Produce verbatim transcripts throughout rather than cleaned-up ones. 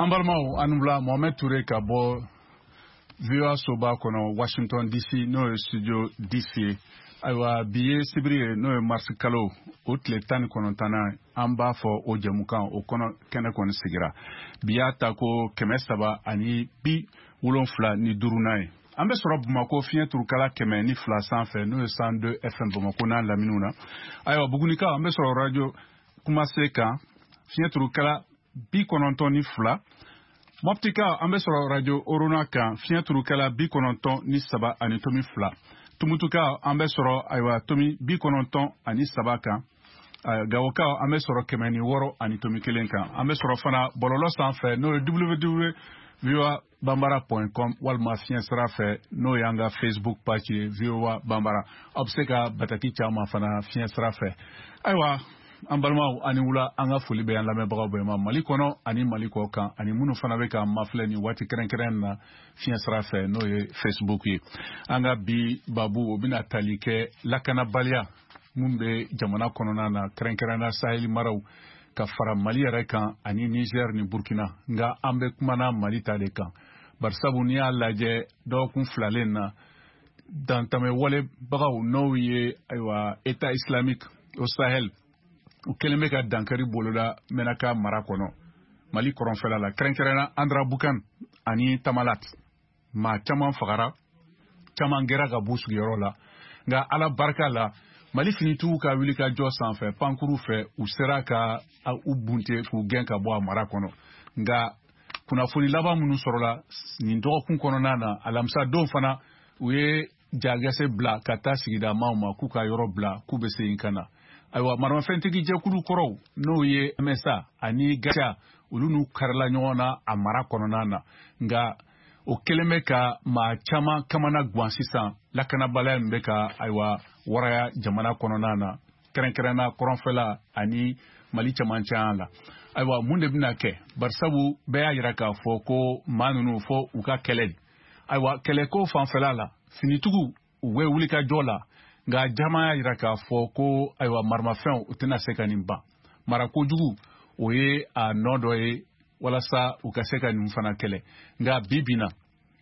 An balimaw an wula Mohamed Touré ka bɔ V O A soba kɔnɔ Washington D C n'o ye studio D C ye. Ayiwa bi ye sibiri ye n'o ye mars kalo o tile tan ni kɔnɔntɔnnan an b'a fɔ o jɛmukan o kɔnɔ kɛnɛ kɔni sigira. Bi y'a ta ko kɛmɛ saba ani bi wolonfila ni duurunan ye. An bɛ sɔrɔ Bamakɔ fiɲɛ turukala kɛmɛ ni fila sanfɛ n'o ye cent deux F M Bamakɔ n'a laminiw na. Ayiwa Bugunikaw an bɛ sɔrɔ radio Kumase kan fiɲɛ turukala bi kɔnɔntɔn ni fila. Moptikaw an bɛ sɔrɔ radio Orona kan fiɲɛ turukala bi kɔnɔntɔn ni saba ani tomi fila. Tumutukaw an bɛ sɔrɔ ayiwa tomi bi kɔnɔntɔn ani saba kan. Gawokaw an bɛ sɔrɔ kɛmɛ ni wɔɔrɔ ani tomi kelen kan. An bɛ sɔrɔ fana bɔlɔlɔ sanfɛ n'o ye w w w point v o a bambara point com walima fiɲɛ sira fɛ n'o y'an ka Facebook page ye V O A Bambara. Aw bɛ se ka bataki caman fana fiɲɛ sira fɛ. Ayiwa an balimaw ani wula an ka foli bɛ an lamɛnbagaw bɛɛ ma Mali kɔnɔ ani Mali kɔ kan ani minnu fana bɛ ka mafilɛ ni waati kɛrɛnkɛrɛn na fiɲɛ sira fɛ n'o ye Facebook ye. An ka bi babu o bɛna tali kɛ lakanabaliya mun bɛ jamana kɔnɔna na kɛrɛnkɛrɛn na Sahel maraw ka fara Mali yɛrɛ kan ani Niger ni Burkina nka an bɛ kumana Mali ta de kan. Barisabu n'i y'a lajɛ dɔgɔkun filalen na dantɛmɛ walebagaw n'o ye ayiwa État islamique au Sahel u kelen bɛ ka dankari boloda Menaka mara kɔnɔ Mali kɔrɔnfɛla la kɛrɛnkɛrɛn na Andra Bukan ani Tamalat maa caman fagara caman gɛra ka b'u sigiyɔrɔ la nka Ala barika la Mali finitigiw ka wuli ka jɔ sanfɛ pankuru fɛ u sera ka u bunte k'u gɛn ka bɔ a mara kɔnɔ nka kunnafoni laban minnu sɔrɔla nin dɔgɔkun kɔnɔna na alamisa don fana u ye jagɛsɛ bila ka taa sigida maaw ma k'u ka yɔrɔ bila k'u bɛ segin ka na. Ayiwa maramafɛntigi jɛkulu kɔrɔw n'o ye M S A ani Gacha olu n'u karila ɲɔgɔn na a mara kɔnɔna na nka o kelen bɛ ka maa caman kamana guwan sisan lakanabaliya min bɛ ka ayiwa waraya jamana kɔnɔna na kɛrɛnkɛrɛnna kɔrɔnfɛla ani Mali camancɛ la. Ayiwa mun de bɛna kɛ barisabu bɛɛ y'a jira k'a fɔ ko maa ninnu fɔ u ka kɛlɛ de. Ayiwa kɛlɛko fanfɛla la finitigiw u bɛ wuli ka jɔ la nka jama y'a jira k'a fɔ ko ayiwa maramafɛnw u tɛna se ka nin ban. Mara kojugu o ye a nɔ dɔ ye walasa u ka se ka nin fana kɛlɛ nka bi bi na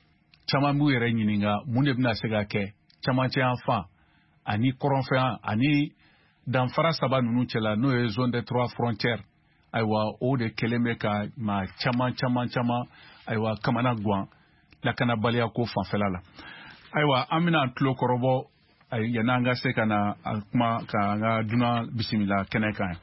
caman b'u yɛrɛ ɲininka mun de bɛna se ka kɛ camancɛ yan fan ani kɔrɔnfɛn ani danfara saba ninnu cɛla n'o ye zone des trois frontières ayiwa o de kelen bɛ ka maa caman caman caman ayiwa kamana guwan lakanabaliya ko fanfɛla la. Ayiwa an bɛna an tulo kɔrɔbɔ yan'an ka se ka na kuma ka an ka dunan bisimila kɛnɛ kan.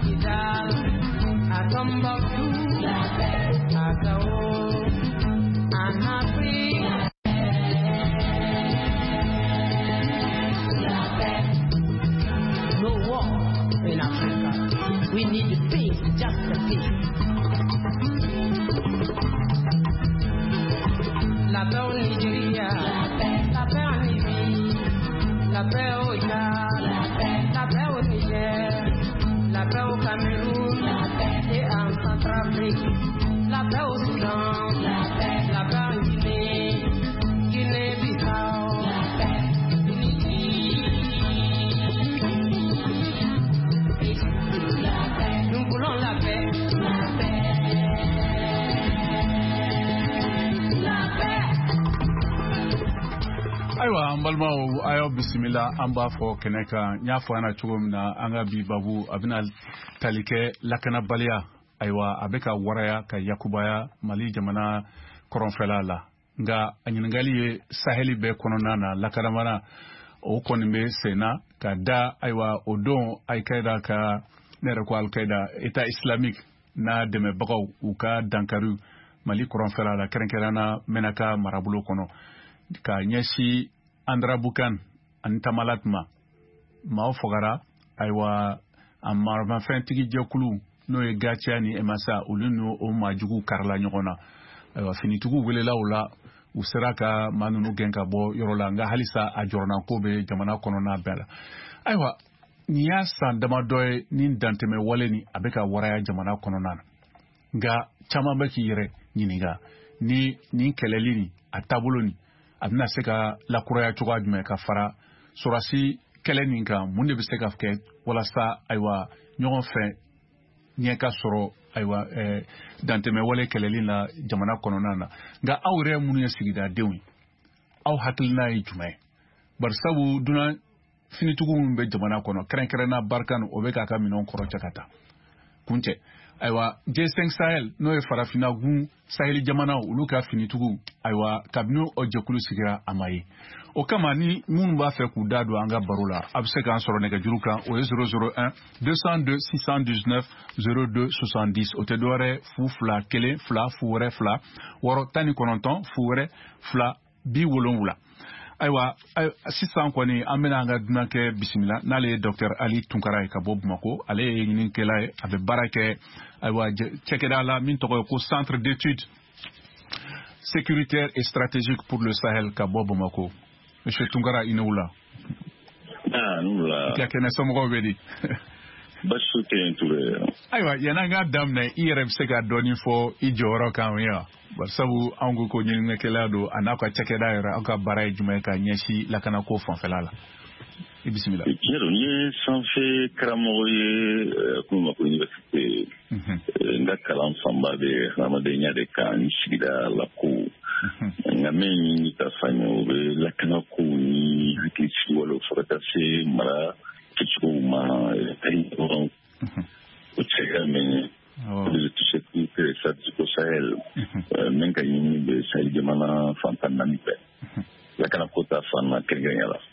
We need the peace, just the peace. La paix au Nigeria, la paix en Libye, la paix au Tchad, la paix au Niger, la paix au Cameroun et en Centrafrique, la paix au Soudan, la paix en Guinée, Guinée-Bissau. Aywa an balimaw ayo bisimila an b'a fɔ kɛnɛ kan n y'a fɔ an na cogo min na an ka bi babu a bɛna tali kɛ lakanabaliya ayiwa a bɛ ka waraya ka yakubaya Mali jamana kɔrɔnfɛla la nka a ɲininkali ye saheli bɛɛ kɔnɔna na lakanamana o kɔni bɛ senna ka da ayiwa o don Al-Qaeda ka ne yɛrɛ ko Al-Qaeda État islamique n'a dɛmɛbagaw u ka dankari Mali kɔrɔnfɛla la kɛrɛnkɛrɛnna Menaka marabolo kɔnɔ ka ɲɛsi Andra Bukan ani Tamalatma maaw fogara ayiwa a maramafɛntigi jɛkulu n'o ye Gacia ni Emasa olu n'o o maajugu karila ɲɔgɔn na ayiwa finitigiw welela o la u sera ka maa ninnu gɛn ka bɔ yɔrɔ la nka halisa a jɔrɔnako bɛ jamana kɔnɔna bɛɛ la ayiwa nin y'a san damadɔ ye ni dantɛmɛ wale ni a bɛ ka waraya jamana kɔnɔna na nka caman bɛ k'i yɛrɛ ɲininka ni nin kɛlɛli ni a taabolo ni a bɛna se ka lakuraya cogoya jumɛn ka fara sɔrɔdasi kɛlɛ nin kan mun de bɛ se ka kɛ walasa ayiwa ɲɔgɔn fɛ ɲɛ ka sɔrɔ ayiwa ɛɛ dantɛmɛ wale kɛlɛli la jamana kɔnɔna na nka aw yɛrɛ minnu ye sigidadenw ye aw hakilina ye jumɛn ye barisabu dunan finitigiw minnu bɛ jamana kɔnɔ kɛrɛnkɛrɛnna Barkan o bɛ k'a ka minɛnw kɔrɔcɛ ka taa kun cɛ ayiwa G cinq Sahel n'o ye farafinna gun Sahel jamanaw olu ka finitigiw ayiwa kabini o jɛkulu sigira a ma ye o kama ni minnu b'a fɛ k'u da don an ka baro la a bɛ se k'an sɔrɔ nɛgɛjuru kan o ye zéro zéro un deux cent deux six cent dix-neuf zéro deux soixante-dix o tɛ dɔwɛrɛ fu fila kelen fila fu wɛrɛ fila wɔɔrɔ tan ni kɔnɔntɔn fu wɛrɛ fila bi wolonwula ayiwa sisan kɔni an bɛna an ka dunan kɛ bisimila n'ale ye Docteur Ali Tunkara ye ka bɔ Bamako ale ye ɲininikɛla ye a bɛ baara kɛ ayiwa cɛkɛda la min tɔgɔ ye ko Centre d'études sécuritaires et stratégiques pour le Sahel ka bɔ Bamako Monsieur Tunkara i ni wula. Ah ni wula. I ka kɛnɛ somɔgɔw bɛ di. Basu tɛ yen ture. Ayiwa yan'an ka daminɛ i yɛrɛ bɛ se ka dɔɔni fɔ i jɔyɔrɔ kan ye wa barisabu anw ko ko ɲininikɛla don a n'a ka cɛkɛda yɛrɛ aw ka baara ye jumɛn ka ɲɛsin lakanako fanfɛla la i bisimila. Tiɲɛ don n ye sanfɛ karamɔgɔ ye ko ma ko université n ka kalan fanba bɛ hadamadenya de kan ni sigida lako nka min ɲini ka faamuya o bɛ lakanako ni hakilisigi walew fo ka taa se mara kɛcogow ma ayi dɔrɔn o cɛ ka mɛn de toucher tout que ça du Sahel min ka ɲini bɛ Sahel jamana fantan naani bɛɛ lakanako ta fan na kɛrɛnkɛrɛnya la.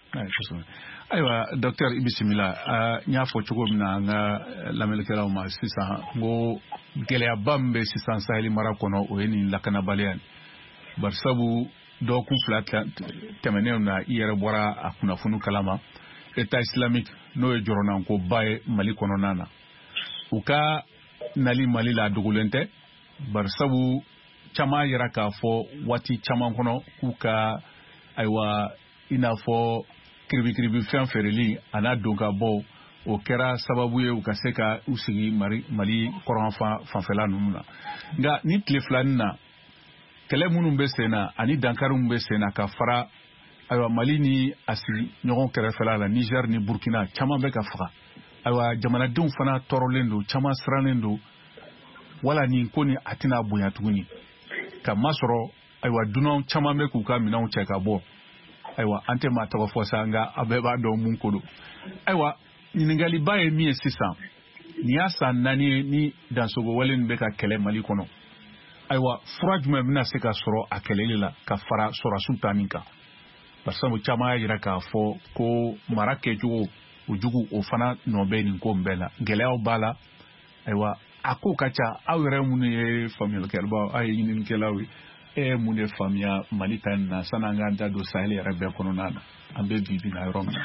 Ayiwa Docteur i bisimila n y'a fɔ cogo min na an ka lamɛnnikɛlaw ma sisan n ko gɛlɛyaba min bɛ sisan Sahel mara kɔnɔ o ye nin lakanabaliya barisabu dɔgɔkun fila tɛmɛnenw na i yɛrɛ bɔra a kunnafoni kalama État islamique n'o ye jɔrɔnankoba ye Mali kɔnɔna na u ka nali Mali la a dogolen tɛ barisabu caman yɛrɛ k'a fɔ waati caman kɔnɔ k'u ka ayiwa i n'a fɔ kiribikiribi fɛn feereli a n'a don ka bɔ o kɛra sababu ye u ka se ka u sigi Mali kɔrɔnfan fanfɛla ninnu na nka ni tile filanin na kɛlɛ minnu bɛ sen na ani dankari minnu bɛ sen na ka fara ayiwa Mali ni a sigi ɲɔgɔn kɛrɛfɛla la Niger ni Burkina caman bɛ ka faga ayiwa jamanadenw fana tɔɔrɔlen don caman sirannen don wala nin ko ni a tɛna bonya tuguni ka masɔrɔ ayiwa dunan caman bɛ k'u ka minɛnw cɛ ka bɔ ayiwa an tɛ maa tɔgɔ fɔ sa nka a bɛɛ b'a dɔn mun ko don ayiwa ɲininkaliba ye min ye sisan nin y'a san naani ye ni dansogo wale nin bɛ ka kɛlɛ Mali kɔnɔ ayiwa fura jumɛn bɛna se ka sɔrɔ a kɛlɛli la ka fara sɔrɔdasiw ta nin kan barisabu caman y'a jira k'a fɔ ko mara kɛcogo o jugu o fana nɔ bɛ nin ko bɛɛ la gɛlɛyaw b'a la ayiwa a ko ka ca aw yɛrɛ minnu ye faamuyalikɛlaw aw ye ɲininikɛlaw ye e ye mun de faamuya Mali ta in na san'an k'an da don Sahel yɛrɛ bɛɛ kɔnɔna na an bɛ bi bi na yɔrɔ min na.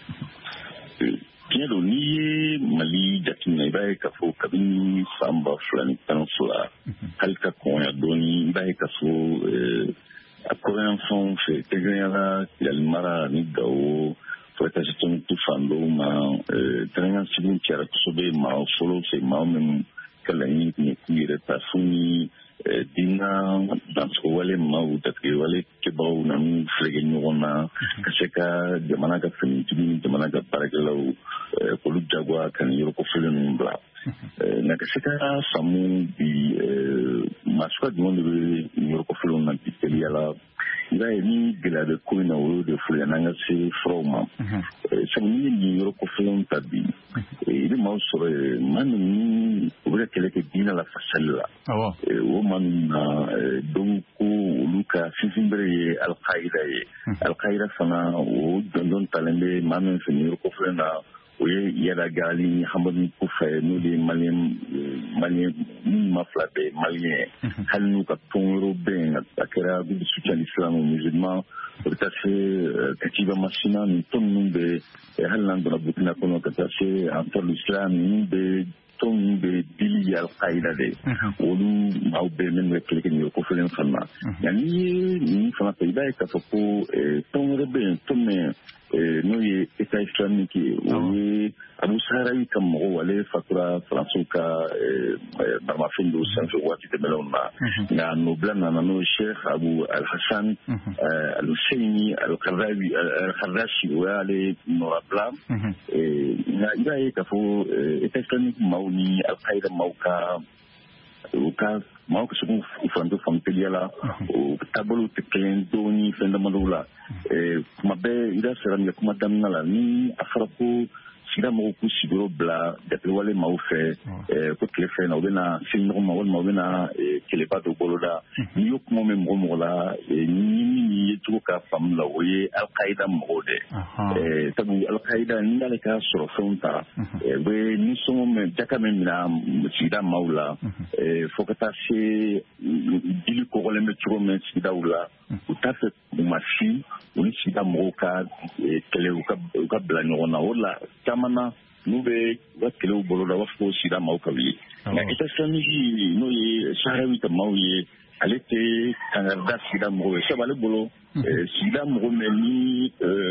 tiɲɛ don n'i ye Mali jateminɛ i b'a ye k'a fɔ kabini san ba fila ni tan fila hali ka kɔnya dɔɔni i b'a ye k'a fɔ a kɔrɔyanfanw fɛ kɛrɛnkɛrɛnnenya Yalimara ni Gawo fo ka taa se Tɔnbukutu fan dɔw ma tɛrɛnkan sigiw cayara kosɛbɛ maa fɔlɔ fɛ maa minnu ka laɲini tun ye k'u yɛrɛ ta fo ni dinga dansogo wale maaw datigɛ wale kɛbagaw nanu filɛkɛ ɲɔgɔn na ka se ka jamana ka finitigiw ni jamana ka baarakɛlaw k'olu jagoya ka nin yɔrɔ kɔfɛlen ninnu bila nka ka se ka faamu bi maa suguya jumɛn de bɛ nin yɔrɔ kɔfɛlenw na bi teliya la i b'a ye ni gɛlɛya bɛ ko in na o y'o de fɔ yan'an ka se furaw ma sabu n'i ye nin yɔrɔ kɔfɛlenw ta bi i bɛ maaw sɔrɔ yen maa min u bɛ ka kɛlɛ kɛ diinɛ la fasali la o maa min na dɔw ko olu ka sinsin bere ye Al-Qaïda ye Al-Qaïda fana o jɔnjɔn talen bɛ maa min fɛ nin yɔrɔ kɔfɛlen na o ye Yada Gali ni Hamadu Kufɛ n'o de ye maliyɛn maliyɛn minnu ma fila bɛɛ maliyɛn hali n'u ka tɔn wɛrɛw bɛ yen a kɛra du soutien l'islam musulman o bɛ taa se Katiba Masina ni tɔn ninnu bɛ hali n'an donna Burkina kɔnɔ ka taa se Ansar l'Islam ninnu bɛ tɔn ninnu bɛ dili Al-Qaïda de olu maaw bɛ minnu bɛ kɛlɛ kɛ nin yɔrɔ kɔfɛlen fana na nka n'i ye nin fana fɛ i b'a ye k'a fɔ ko tɔn wɛrɛ bɛ yen tɔn min n'o ye État islamique ye o ye Abu Saharawi ka mɔgɔw ale fatura Faransiw ka baramafɛn dɔw sanfɛ waati tɛmɛnenw na nka nɔbila nana n'o ye Sheikh Abu Al-Hassan Al-Husseini Al-Qaradawi o y'ale nɔrabila nka i b'a ye k'a fɔ État islamique maaw ni Al-Qaïda maaw ka u ka maaw ka se k'u fanto faamu teliya la o taabolow tɛ kelen dɔɔni fɛn damadɔw la kuma bɛɛ i da sera min kɛ kuma daminɛ la ni a fɔra ko sigida mɔgɔw k'u sigiyɔrɔ bila jatewale maaw fɛ ko tile fɛ na u bɛna se ɲɔgɔn ma walima u bɛna kɛlɛba dɔ boloda n'i y'o kuma mɛn mɔgɔ mɔgɔ la ni min ye cogo ka faamu la o ye Al-Qaïda mɔgɔw dɛ sabu Al-Qaïda ni y'ale ka sɔrɔ fɛnw ta u bɛ nisɔngɔ mɛn jaka mɛn mina sigida maaw la fo ka taa se dili kɔgɔlen bɛ cogo mɛn sigidaw la u t'a fɛ u ma si u ni sigida mɔgɔw ka kɛlɛ u ka bila ɲɔgɔn na o la caman na n'u bɛ u ka kɛlɛw boloda u b'a fɔ ko sigida maaw ka wuli nka État islamique n'o ye Saharawi ka maaw ye ale tɛ kangarida sigida mɔgɔw ye sabu ale bolo sigida mɔgɔ mɛn ni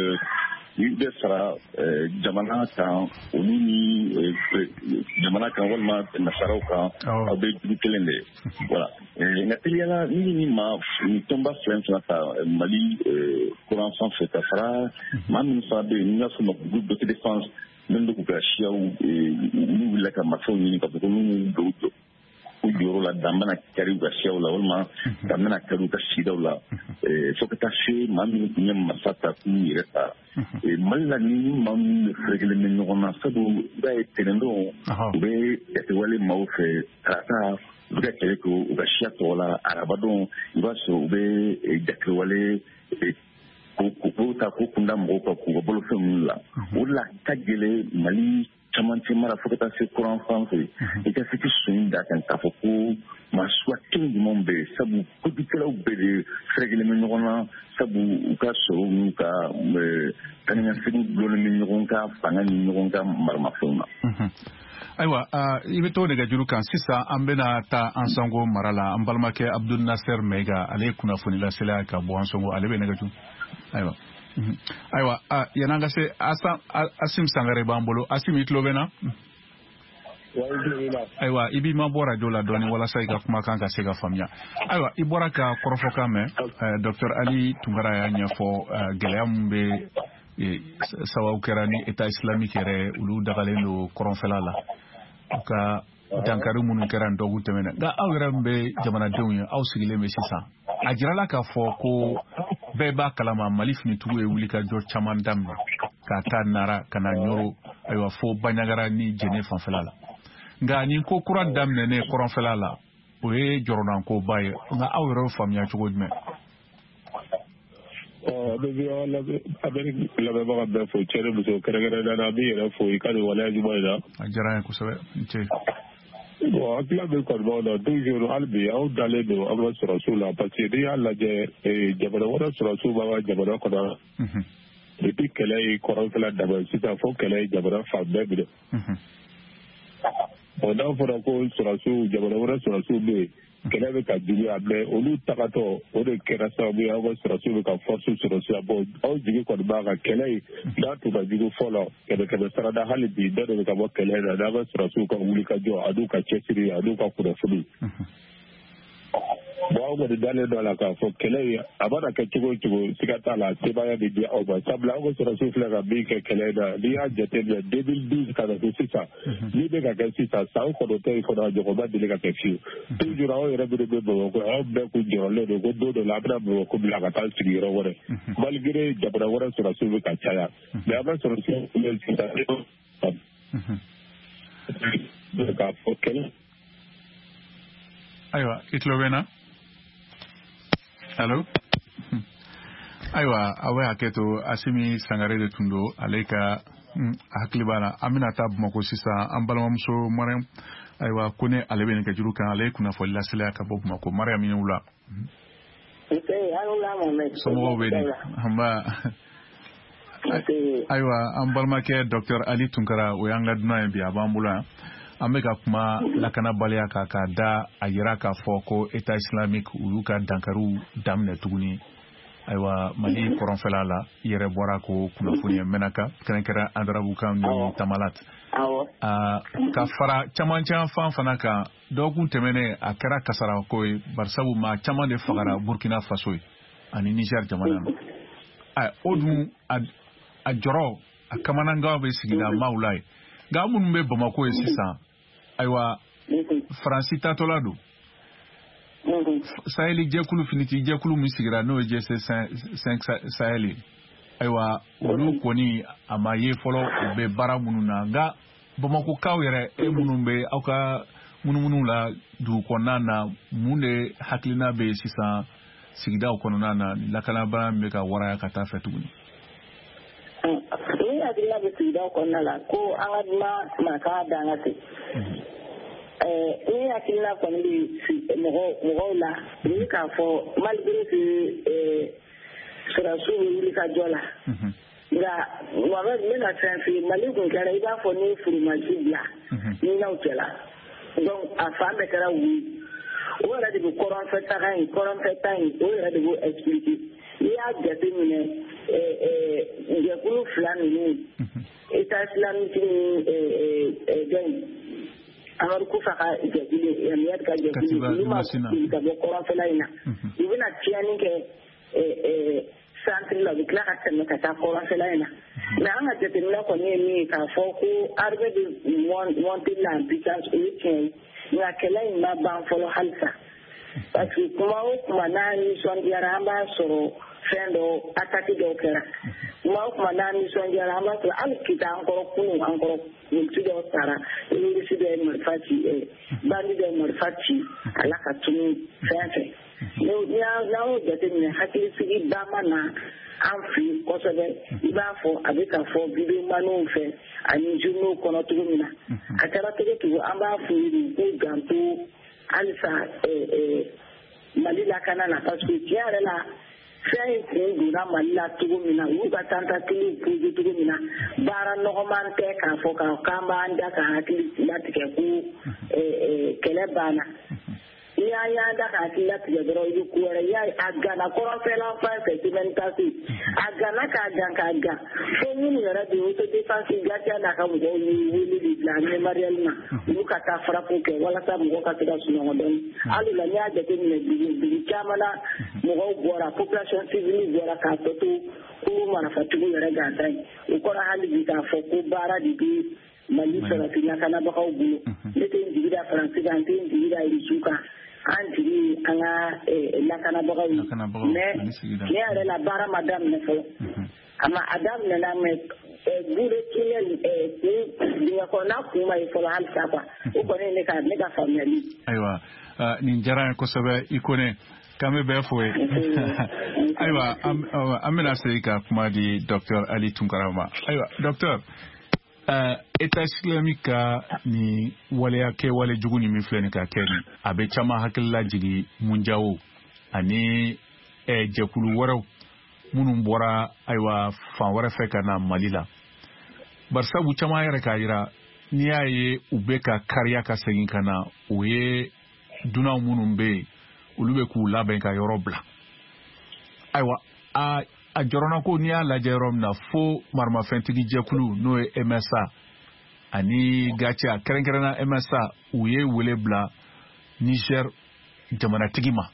i bɛ fara jamana kan olu ni jamana kan walima nasaraw kan aw bɛ dugu kelen de voilà nka teliyala ni ni maa ni tɔnba fila in fana ta Mali kuran sanfɛ ka fara maa minnu fana bɛ yen n'i y'a fɔ ma groupe de défense minnu bɛ k'u ka siyaw n'u wulila ka marifaw ɲini ka fɔ ko n'u dɔw jɔ u jɔyɔrɔ la dan bɛna kari u ka siyaw la walima dan bɛna kari u ka sidaw la fo ka taa se maa minnu tun ye marifa ta k'u yɛrɛ ta Mali la ni maa minnu bɛ feerekelen bɛ ɲɔgɔn na sabu i b'a ye tɛnɛndon u bɛ jatewale maaw fɛ karata u bɛ ka kɛlɛ kɛ u ka siya tɔgɔ la arabadon i b'a sɔrɔ u bɛ jatewale k'o ta k'o kunda mɔgɔw kan k'u ka bolofɛn ninnu la o de la ka gɛlɛn Mali caman tɛ mara fo ka taa se kuran fan fɛ i ka se k'i sɔnni da kan k'a fɔ ko maa suguya kelen jumɛnw bɛ yen sabu kodikɛlaw bɛɛ de fɛrɛkelen bɛ ɲɔgɔn na sabu u ka sɔrɔ n'u ka tanikasegin dulonnen bɛ ɲɔgɔn kan fanga ni ɲɔgɔn ka maramafɛnw na. Ayiwa i bɛ t'o nɛgɛjuru kan sisan an bɛna taa Ansongo mara la an balimakɛ Abdul Naser Maiga ale ye kunnafoni lasela ka bɔ Ansongo ale bɛ nɛgɛjuru ayiwa. Ayiwa yan'an ka se Asim Sangare b'an bolo Asim i tulo bɛ na ayiwa i b'i ma bɔ radio la dɔɔni walasa i ka kumakan ka se ka faamuya ayiwa i bɔra ka kɔrɔfɔkan mɛn Docteur Ali Tunkara y'a ɲɛfɔ gɛlɛya min bɛ sababu kɛra ni État islamique yɛrɛ olu dagalen don kɔrɔnfɛla la u ka dankari minnu kɛra n dɔgɔkun tɛmɛnɛ nka aw yɛrɛ min bɛ jamanadenw ye aw sigilen bɛ sisan a jirala k'a fɔ ko bɛɛ b'a kalama Mali finitigiw ye wuli ka jɔ caman daminɛ k'a taa Nara ka na Ɲoro ayiwa fo Banɲagara ni Jɛnɛ fanfɛla la nka nin ko kura daminɛnen kɔrɔnfɛla la o ye jɔrɔnankoba ye nka aw yɛrɛ faamuya cogo jumɛn? a bɛ lamɛnbaga bɛɛ fo cɛ ni muso kɛrɛnkɛrɛnnenya la an b'i yɛrɛ fo i ka nin waleya ɲuman in na. A diyara n ye kosɛbɛ n cɛ. bon hakilila bɛ kɔnibaw la toujours hali bi aw dalen don an ka sɔrɔsiw la parce que n'i y'a lajɛ jamana wɛrɛ sɔrɔsiw b'an ka jamana kɔnɔ depuis kɛlɛ ye kɔrɔnfɛla dama sisan fo kɛlɛ ye jamana fan bɛɛ minɛ bon n'a fɔra ko sɔrɔsiw jamana wɛrɛ sɔrɔsiw bɛ yen kɛlɛ bɛ ka juguya mais olu tagatɔ o de kɛra sababu ye aw ka sɔrɔsiw bɛ ka force sɔrɔsiya bon aw jigi kɔni b'a kan kɛlɛ ye n'a tun ka jugu fɔlɔ kɛmɛ kɛmɛ sarada hali bi dɔ de bɛ ka bɔ kɛlɛ in na n'an ka sɔrɔsiw ka wuli ka jɔ a n'u ka cɛsiri a n'u ka kunnafoni bon aw kɔni dalen dɔ la k'a fɔ kɛlɛ ye a mana kɛ cogo o cogo siga t'a la sebaaya bɛ di aw ma sabula aw ka sɔrɔsiw filɛ ka min kɛ kɛlɛ in na n'i y'a jateminɛ deux mille douze ka na se sisan min bɛ ka kɛ sisan san kɔnɔntɔn in kɔnɔ a ɲɔgɔn ma deli ka kɛ fiyewu toujours aw yɛrɛ minnu bɛ bamakɔ aw bɛɛ kun jɔrɔlen don ko don dɔ la a bɛna bamakɔ bila ka taa sigi yɔrɔ wɛrɛ malgré jamana wɛrɛ sɔrɔsiw bɛ ka caya mais an ka sɔrɔsiw bɛ sisan k'a fɔ kɛlɛ. ayiwa i tulo bɛ n na. Allo ayiwa aw bɛ hakɛ to Asimi Sangare de tun don ale ka hakili b'a la an bɛna taa Bamakɔ sisan an balimamuso Mariam ayiwa ko ne ale bɛ nɛgɛjuru kan ale ye kunnafoni laseliya ka bɔ Bamakɔ Mariam i ni wula. somɔgɔw bɛ di anba ayiwa an balimakɛ Docteur Ali Tunkara o y'an ka dunan ye bi a b'an bolo yan an bɛ ka kuma lakanabaliya kan k'a da a yira k'a fɔ ko État islamique u y'u ka dankariw daminɛ tuguni ayiwa Mali kɔrɔnfɛla la i yɛrɛ bɔra ko kunnafoni ye Mɛnaka kɛrɛnkɛrɛn Andarabukan ni Tamalat ka fara camancɛ fan fana kan dɔgɔkun tɛmɛnen a kɛra kasara ko ye barisabu maa caman de fagara Burkina Faso ye ani Niger jamana na o dun a jɔrɔ a kamanangaw bɛ sigida maaw la ye nka minnu bɛ Bamakɔ ye sisan ayiwa Faransi tatɔla don Saheli jɛkulu finiti jɛkulu min sigira n'o ye G cinq Sahel ayiwa olu kɔni a ma ye fɔlɔ u bɛ baara minnu na nka Bamakokaw yɛrɛ e minnu bɛ aw ka munumunu la dugu kɔnɔna na mun de hakilina bɛ sisan sigidaw kɔnɔna na lakanabara min bɛ ka waraya ka taa fɛ tuguni. Ni hakilina bɛ sigidaw kɔnɔna la ko an ka duma ma k'a dan ka ten. Ni hakilina kɔni bɛ mɔgɔw la ni k'a fɔ malgré que sɔrɔsiw bɛ wuli ka jɔ la nka Mohamed n bɛna fɛn f'i ye Mali kun kɛra i b'a fɔ ni furumaji bila ni n'aw cɛla donc a fan bɛɛ kɛra wuli o yɛrɛ de bɛ kɔrɔnfɛtaga in kɔrɔnfɛta in o yɛrɛ de b'o expliquer n'i y'a jateminɛ jɛkulu fila ninnu État islamique ni den Amadu Kufa ka jɛkulu Amiyad ka jɛkulu olu ma wuli ka bɔ kɔrɔnfɛla in na u bɛna tiɲɛni kɛ centre la u bɛ tila ka tɛmɛ ka taa kɔrɔnfɛla in na mais an ka jateminɛ kɔni ye min ye k'a fɔ ko armée de monter la en puissance o ye tiɲɛ ye nka kɛlɛ in ma ban fɔlɔ halisa parce que kuma o kuma n'an nisɔndiyara an b'a sɔrɔ fɛn dɔ attaque dɔw kɛra kuma o kuma n'an nisɔndiyara an b'a sɔrɔ hali kita an kɔrɔ kunun an kɔrɔ polisi dɔw sara terroriste dɔ ye marifa ci bandi dɔ ye marifa ci ala ka tunu fɛn fɛ n'an y'o jateminɛ hakilisigi ba ma na an fɛ kosɛbɛ i b'a fɔ a bɛ ka fɔ videomaniw fɛ ani journaux kɔnɔ cogo min na a kɛra cogo cogo an b'a fɔ u k'u janto halisa Mali lakana na parce que tiɲɛ yɛrɛ la fɛn in kun donna Mali la cogo min na u y'u ka tentative posé cogo min na baara nɔgɔman tɛ k'a fɔ k'an b'an da ka hakili latigɛ ko kɛlɛ banna n'i y'an y'an da ka hakili latigɛ dɔrɔn i bɛ ko wɛrɛ y'a ye a gana kɔrɔnfɛla fan fɛ semaine passée a gana k'a gan k'a gan fo minnu yɛrɛ bɛ autodéfense gardien n'a ka mɔgɔw ye wele de bila mémorial na olu ka taa frappe kɛ walasa mɔgɔw ka se ka sunɔgɔ dɔɔni hali la n'i y'a jateminɛ dugu dugu caman na mɔgɔw bɔra population civile bɔra k'a tɔ to ko marifatigiw yɛrɛ gansan ye o kɔrɔ hali bi k'a fɔ ko baara de bɛ Mali sɔrɔsi lakanabagaw bolo ne tɛ n jigi da Faransi kan n tɛ n jigi da Irisiw kan an jigi an ka lakanabagaw ye mais tiɲɛ yɛrɛ la baara ma daminɛ fɔlɔ a ma a daminɛna mais bude tunnel dingɛ kɔnɔna kun ma ye fɔlɔ halisa quoi o kɔni ye ne ka ne ka faamuyali. Ayiwa nin diyara n ye kosɛbɛ i ko ne k'an bɛ bɛɛ fo ye ayiwa an bɛna segin ka kuma di Docteur Ali Tunkara ma ayiwa Docteur État islamique ka ni waleya kɛ wale jugu ni min filɛ nin ka kɛ ni a bɛ caman hakili lajigi munjawo ani jɛkulu wɛrɛw minnu bɔra ayiwa fan wɛrɛ fɛ ka na Mali la barisabu caman yɛrɛ k'a yira n'i y'a ye u bɛ ka kariya ka segin ka na o ye dunan minnu bɛ yen olu bɛ k'u labɛn ka yɔrɔ bila ayiwa a a jɔrɔna ko n'i y'a lajɛ yɔrɔ min na fo maramafɛntigi jɛkulu n'o ye M S A ani Gacha kɛrɛnkɛrɛnna M S A u ye wele bila Niger jamanatigi ma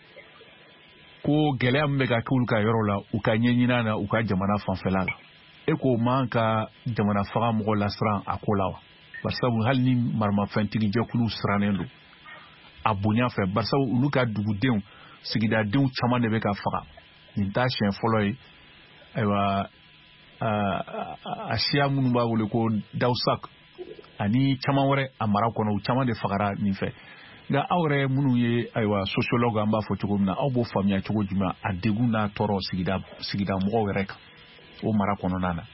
ko gɛlɛya min bɛ ka k'olu ka yɔrɔ la u ka ɲɛɲin'a na u ka jamana fanfɛla la e ko man ka jamana faga mɔgɔ lasiran a ko la wa barisabu hali ni maramafɛntigi jɛkulu sirannen don a bonya fɛ barisabu olu ka dugudenw sigidadenw caman de bɛ ka faga nin t'a siɲɛ fɔlɔ ye ayiwa a siya minnu b'a wele ko Dawsak ani caman wɛrɛ a mara kɔnɔ u caman de fagara nin fɛ nka aw yɛrɛ minnu ye ayiwa sociologue an b'a fɔ cogo min na aw b'o faamuya cogo jumɛn a degun n'a tɔɔrɔ sigida sigida mɔgɔw yɛrɛ kan o mara kɔnɔna na.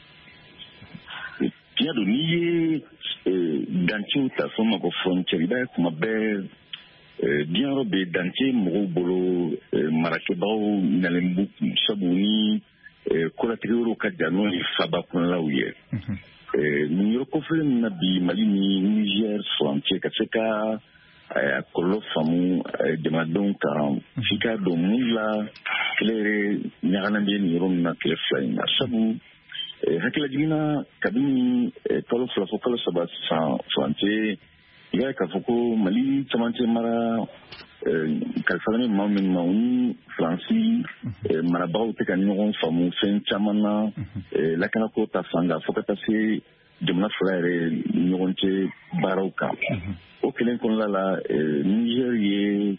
Tiɲɛ don n'i ye danciw ta fɔ ma ko frontière i b'a ye kuma bɛɛ diɲɛ yɔrɔ bɛ dancɛ mɔgɔw bolo marakɛbagaw nalen b'u kun sabu ni kɔlatigɛ yɔrɔw ka jan n'o ye faba kɔnɔlaw ye nin yɔrɔ kɔfɛlen min na bi Mali ni Niger frontière ka se ka a kɔlɔlɔ faamu jamanadenw kan f'i k'a dɔn mun la kɛlɛ yɛrɛ ɲaganen bɛ nin yɔrɔ min na kɛlɛ fila in na sabu hakililajiginna kabini kalo fila fɔ kalo saba sisan frontière i y'a ye k'a fɔ ko Mali camancɛ mara kalifalen bɛ maa min ma u ni Faransi marabagaw tɛ ka ɲɔgɔn faamu fɛn caman na lakanako ta fan kan fo ka taa se jamana fila yɛrɛ ɲɔgɔn cɛ baaraw kan o kelen kɔnɔna la Niger ye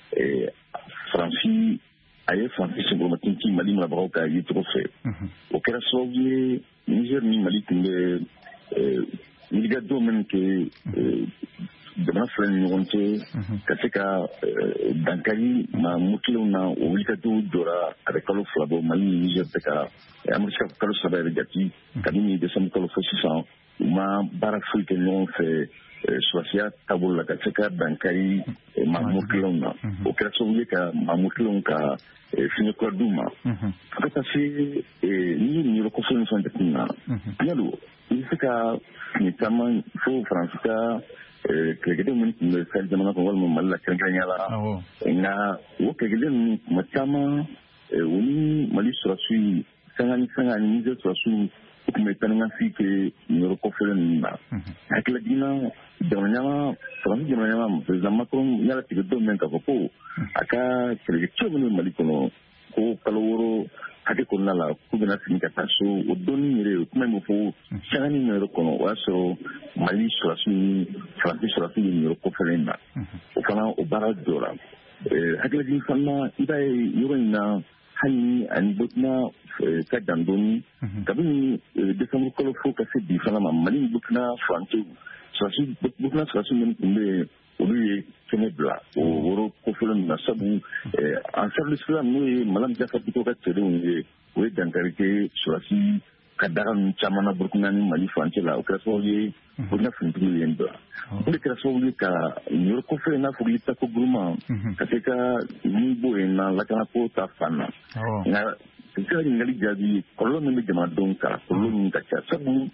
Faransi a ye Faransi senkɔrɔmatin ci Mali marabagaw ka yecogo fɛ o kɛra sababu ye Niger ni Mali tun bɛ wulikajɔ minnu kɛ jamana fila ni ɲɔgɔn cɛ ka se ka dankari maa mutilenw na o wulikajɔw jɔra a bɛ kalo fila bɔ Mali ni Niger bɛ ka an bɛ se ka kalo saba yɛrɛ jate kabini décembre kalo fɔ sisan u ma baara foyi kɛ ɲɔgɔn fɛ surasiya taabolo la ka se ka dankari maa mutilenw na o kɛra sababu ye ka maa mutilenw ka fiɲɛ kura d'u ma fo ka taa se n'i ye nin yɔrɔ kɔfɛ min fɛn jateminɛ tiɲɛ don i bɛ se ka fini caman fo Faransi ka kɛlɛkɛden minnu tun bɛ fɛn jamana kan walima Mali la kɛrɛnkɛrɛnya la nka o kɛlɛkɛden ninnu tuma caman o ni Mali surasiw sanga ni sanga ni Niger surasiw u tun bɛ taa ni ka sigi kɛ nin yɔrɔ kɔfɛlen ninnu na hakililajiginna jamana ɲɛmaa Faransi jamana ɲɛmaa président Macron yala tigɛ don min k'a fɔ ko a ka kɛlɛkɛcɛw minnu bɛ Mali kɔnɔ ko kalo wɔɔrɔ hakɛ kɔnɔna la k'u bɛna segin ka taa so o donni yɛrɛ o kuma in bɛ fɔ sanga ni nin yɔrɔ kɔnɔ o y'a sɔrɔ Mali surasiw ni Faransi surasiw ye nin yɔrɔ kɔfɛlen na o fana o baara jɔra hakililajigin fana i b'a ye yɔrɔ in na hali ani Burkina ka jan dɔɔni kabini décembre kalo fo ka se bi fana ma Mali ni Burkina Faransiw surasiw Burkina surasiw minnu tun bɛ olu ye kɛnɛ bila o yɔrɔ kɔfɛlen na sabu Ansarul Islam n'o ye Malam Jafar Bitɔn ka cɛdenw ye o ye dankari kɛ surasi ka daga ninnu caman na Burkina ni Mali furancɛ la o kɛra sababu ye Burkina finitigiw ye n bila o de kɛra sababu ye ka nin yɔrɔ kɔfɛ n'a fɔ Litako groupement ka se ka min bɔ yen na lakanako ta fan na nka ka se ka ɲininkali jaabi kɔlɔlɔ min bɛ jamanadenw kan kɔlɔlɔ min ka ca sabu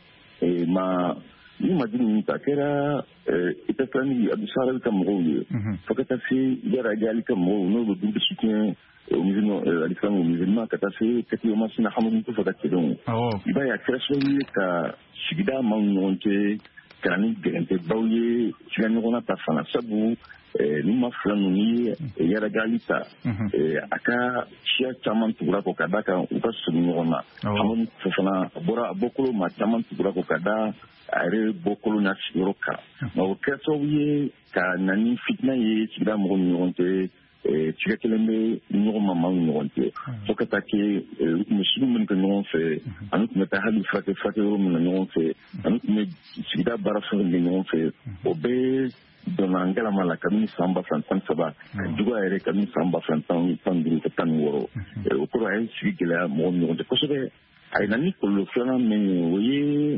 ma ni ma jiri min ta kɛra État islamique Abdou Saharawi ka mɔgɔw ye fo ka taa se Yaya Ali ka mɔgɔw n'o bɛ groupe de soutien à l'islam aux musulmans ka taa se kati o masina Hamadu Nkufa ka cɛdenw i b'a ye a kɛra sababu ye ka sigida maaw ni ɲɔgɔn cɛ ka na ni gɛrɛntɛbaw ye siga ɲɔgɔnna ta fana sabu ni ma fila ninnu ni ye Yaya Ali ta a ka siya caman tugura kɔ ka da kan u ka surun ɲɔgɔn na Hamadu Nkufa fana a bɔra a bɔkolo maa caman tugura kɔ ka da a yɛrɛ bɔkolo n'a sigiyɔrɔ kan nka o kɛra sababu ye ka na ni fitina ye sigida mɔgɔw ni ɲɔgɔn cɛ tigɛ kelen bɛ ɲɔgɔn ma maaw ni ɲɔgɔn cɛ fo ka taa kɛ u tun bɛ sugu minnu kɛ ɲɔgɔn fɛ ani tun bɛ taa hali furakɛ furakɛ yɔrɔ min na ɲɔgɔn fɛ ani tun bɛ sigida baara fɛn kɛ ɲɔgɔn fɛ o bɛɛ donna an galama la kabini san ba fila tan saba ka juguya yɛrɛ kabini san ba fila tan tan duuru ka tan ni wɔɔrɔ o kɔrɔ a ye sigi gɛlɛya mɔgɔw ni ɲɔgɔn cɛ kosɛbɛ a ye na ni kɔlɔlɔ filanan min ye o ye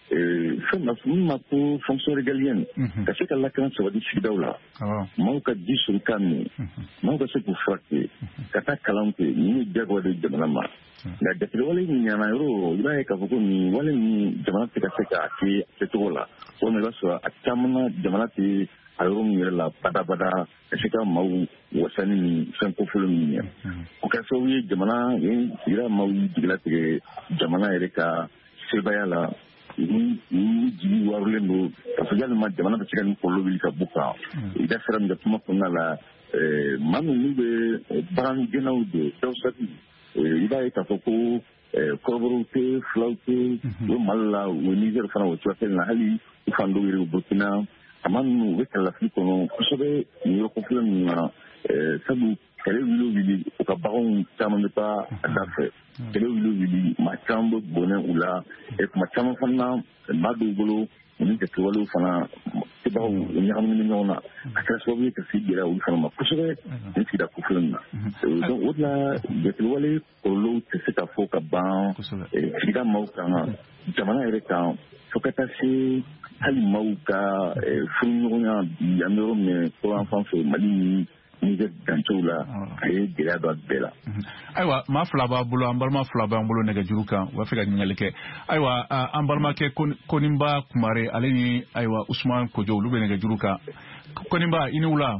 fɛn ma min ma ko fonction régalienne ka se ka lakana sabati sigidaw la maaw ka ji sɔrɔ kan min maaw ka se k'u furakɛ ka taa kalan kɛ nin ye jagoya de jamana ma nka jatigɛwale min ɲana yɔrɔ i b'a ye k'a fɔ ko nin wale min jamana tɛ ka se k'a kɛ kɛcogo la walima i b'a sɔrɔ a caman na jamana tɛ a yɔrɔ min yɛrɛ la badabada ka se ka maaw wasani ni fɛn kofɔlen min ɲɛ o kɛ sababu ye jamana ye sigira maaw jigilatigɛ jamana yɛrɛ ka sebaya la ni jigi warulen don parce que yalima jamana bɛ se ka nin kɔlɔlɔ wuli ka bɔ kan i da sera min ka kuma kɔnɔna la maa minnu bɛ bagan gɛnnaw don dawusati i b'a ye k'a fɔ ko kɔrɔbɔrɔw tɛ filaw tɛ o mali la o nizɛri fana o cogoya kelen na hali u fan dɔw yɛrɛ burukina a ma ninnu u bɛ kalafili kɔnɔ kosɛbɛ nin yɔrɔ kɔfilɛ ninnu na sabu kɛlɛ wuli o wuli u ka baganw caman bɛ taa a da fɛ kɛlɛ wuli o wuli maa caman bɛ bɔnɛ u la kuma caman fana maa dɔw bolo ni jatiwalew fana sebagaw ɲagamini ɲɔgɔn na a kɛra sababu ye ka se gɛlɛya olu fana ma kosɛbɛ nin sigida kofilɛ ninnu na donc o de la jatiwale kɔlɔlɔw tɛ se ka fɔ ka ban sigida maaw kan jamana yɛrɛ kan fo ka taa se hali maaw ka furuɲɔgɔnya bi an bɛ yɔrɔ min kɔrɔn fan fɛ mali ni nizɛri dancɛw la a ye gɛlɛya don a bɛɛ la. ayiwa maa fila b'a bolo an balima fila b'an bolo nɛgɛjuru kan u b'a fɛ ka ɲininkali kɛ ayiwa an balimakɛ Koninba Kumare ale ni ayiwa Usman Kojo olu bɛ nɛgɛjuru kan Koninba i ni wula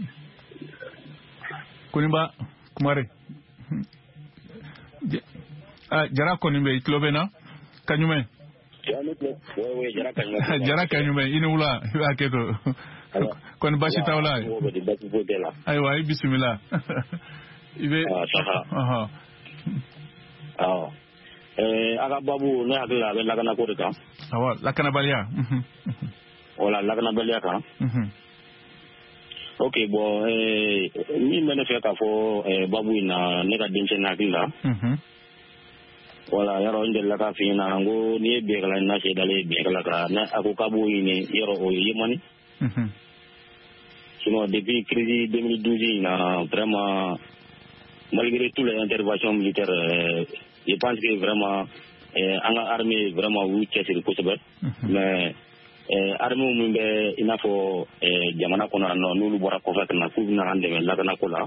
Koninba Kumare Jara Koninba i tulo bɛ na ka ɲumɛn Jara ka ɲumɛn i ni wula i b'a kɛ to kɔni basi t'aw la ayiwa i bisimila i bɛ a ka babu ne hakili la a bɛ lakanako de kan awɔ lakanabaliya wala lakanabaliya kan ok bon min bɛ ne fɛ k'a fɔ babu in na ne ka denmisɛnnin hakili la wala yɔrɔ n delila k'a f'i ɲɛna n ko n'i ye bɛnkala na se dalen bɛnkala kan a ko k'a b'o ɲini yɔrɔ o ye yemani sinon depuis crise deux mille douze in na vraiment malgré toutes les interventions militaires euh, je pense que vraiment euh, an ka armée vraiment u cɛsiri kosɛbɛ mais euh, armée min bɛ i n'a fɔ euh, jamana kɔnɔ yan nɔ n'olu bɔra kɔfɛ ka na k'u bɛna an dɛmɛ lakanako la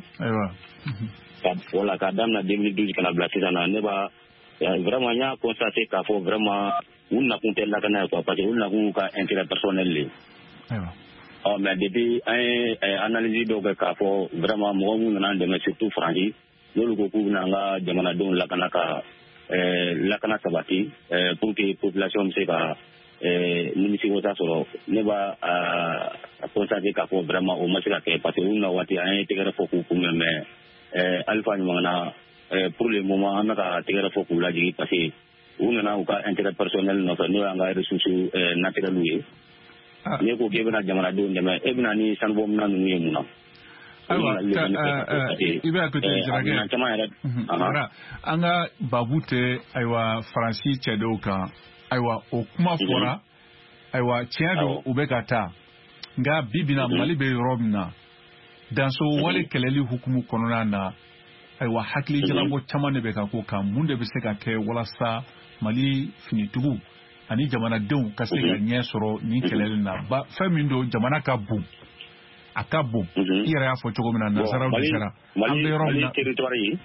wala k'a daminɛ deux mille douze kana bila sisan na ne b'a vraiment n y'a constaté k'a fɔ vraiment u nakun tɛ lakana ye quoi parce que u nakun y'u ka intérêt personnel le Oh, mais depuis an ye analyse dɔw kɛ k'a fɔ vraiment mɔgɔ minnu nana an dɛmɛ surtout faransi n'olu ko k'u bɛna an ka jamanadenw lakana ka lakana sabati pour que population bɛ se ka nimisiwasa sɔrɔ ne b'a constaté k'a fɔ vraiment o ma se ka kɛ parce que u na waati an ye tɛgɛrɛ fɔ k'u kunbɛn mais alifa ɲuman na pour le moment an bɛ ka tɛgɛrɛ fɔ k'u lajigin parce que u nana u ka intérêt personnel nɔfɛ n'o y'an ka ressources naturelles ye. Ne ko k'e bɛna jamanadenw dɛmɛ e bɛna ni sanubɔ minɛn ninnu ye mun na. ayiwa i bɛ hakili to Jarakɛ an ka babu tɛ ayiwa faransi cɛdenw kan ayiwa o kuma fɔra ayiwa tiɲɛ don u bɛ ka taa nka bi bi in na Mali bɛ yɔrɔ min na danso wale kɛlɛli hukumu kɔnɔna na ayiwa hakili jalabɔ caman de bɛ ka k'o kan mun de bɛ se ka kɛ walasa Mali finitigiw ani jamanadenw ka se ka ɲɛ sɔrɔ nin kɛlɛli na ba fɛn min don jamana ka bon a ka bon i yɛrɛ y'a fɔ cogo min na nasaraw dɛsɛra an bɛ yɔrɔ min na Mali territoire ye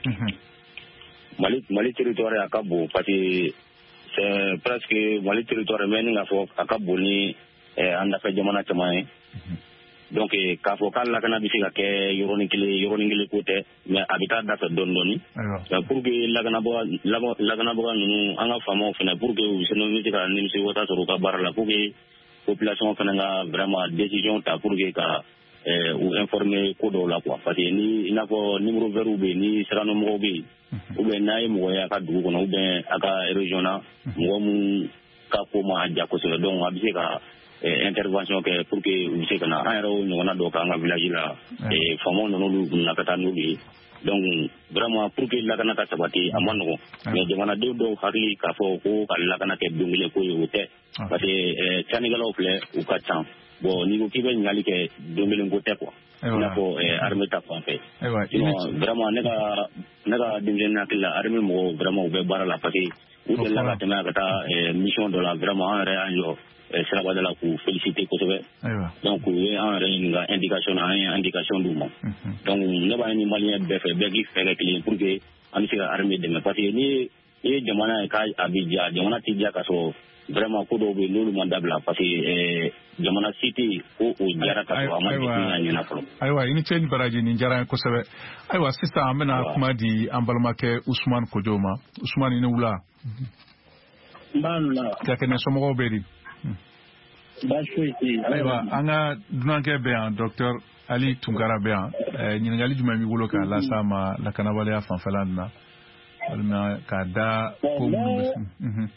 Mali Mali territoire a ka bon parce que c'est presque Mali territoire mɛ ni k'a fɔ a ka bon ni an dafɛ jamana caman ye donc k'a fɔ k'a lakana bɛ se ka kɛ yɔrɔnin kelen yɔrɔnin kelen ko tɛ mais a bɛ taa dafɛ dɔɔni dɔɔni pour que lakanabaga lakanabaga ninnu an ka faamaw fana pour que u bɛ se ka nimisi wasa sɔrɔ u ka baara la pour que population fana ka vraiment décision ta pour que ka u informer ko dɔw la quoi parce que ni i n'a fɔ numéro vert bɛ yen ni siranɔmɔgɔw bɛ yen ou bien n'a ye mɔgɔ ye a ka dugu kɔnɔ ou bien a ka région na mɔgɔ min ka ko ma ja kosɛbɛ donc a bɛ se ka intervention kɛ pour que u bɛ se ka na an yɛrɛ o ɲɔgɔnna dɔ k'an ka village la faamaw ninnu na ka taa n'olu ye donc vraiment pour que lakana ka sabati a ma nɔgɔn mais jamanadenw dɔw hakili k'a fɔ ko ka lakana kɛ don kelen ko ye o tɛ parce que sannikɛlaw filɛ u ka ca bon n'i ko k'i bɛ ɲininkali kɛ don kelen ko tɛ quoi i n'a fɔ armée ta fan fɛ sinon vraiment ne ka ne ka denmisɛnnin hakili la armée mɔgɔw vraiment u bɛ baara la parce que u delila ka tɛmɛ ka taa mission dɔ la vraiment an yɛrɛ y'an jɔ siraba de la k'u féliciter kosɛbɛ donc u ye an yɛrɛ ɲininka indication na an ye indication d'u ma donc ne b'a ɲini maliyɛn bɛɛ fɛ bɛɛ k'i fɛ kɛ kelen pour que an bɛ se ka armée dɛmɛ parce que ni ye jamana ye k'a bɛ diya jamana tɛ diya ka sɔrɔ vraiment ko dɔw bɛ yen n'olu ma dabila parce que jamana si tɛ yen ko o diyara ka sɔrɔ a ma jigin ɲɛna fɔlɔ. Ayiwa i ni ce ni baraji nin diyara n ye kosɛbɛ. Ayiwa sisan an bɛna kuma di an balimakɛ Usumani Kojo ma. Usumani i ni wula. N b'a wula. Ka kɛnɛ somɔgɔw bɛ di. Baasi foyi tɛ yen. Ayiwa an ka dunankɛ bɛ yan docteur Ali Tunkara bɛ yan ɲininkali jumɛn b'i bolo k'a lase a ma lakanabaliya fanfɛla nin na walima k'a da ko minnu bɛ se.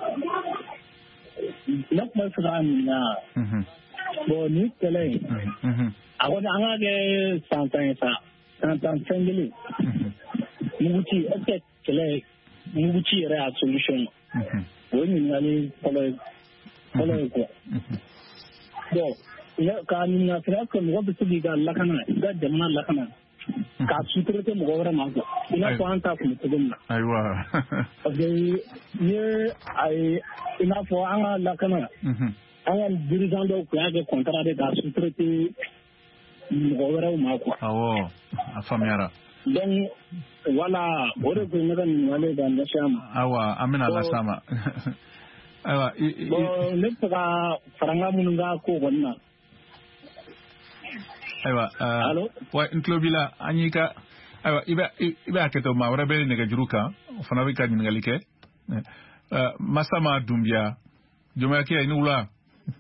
Ne kuma fɛ k'a ɲininka bon ni kɛlɛ in a kɔni an ka kɛ san tan ye sa san tan fɛn kelen muguci est ce que kɛlɛ muguci yɛrɛ y'a solution o ye ɲininkali fɔlɔ ye fɔlɔ ye quoi bon k'a ɲininka c'est vrai que mɔgɔ bɛ se k'i ka lakana i ka jamana lakana k'a sous-traiter mɔgɔ wɛrɛ ma quoi i n'a fɔ an ta kun bɛ cogo min na. Ayiwa. parce que ni a ye i n'a fɔ an ka lakana an ka dirigeant dɔw kun y'a kɛ contrat de k'a sous-traiter mɔgɔ wɛrɛw ma quoi. Awɔ a faamuyara. donc voilà o de kun ye ne ka ɲininkali ka ɲɛsin a ma. Awa an bɛna lase a ma. Ayiwa bon ne bɛ fɛ ka fara n ka minnu ka ko kɔni na. Ayiwa wa n tulo b'i la an y'i ka ayiwa i bɛ i bɛ hakɛto maa wɛrɛ bɛ nɛgɛjuru kan o fana bɛ ka ɲininkali kɛ Masama Dunbiya Jɔnmaya i ni wula.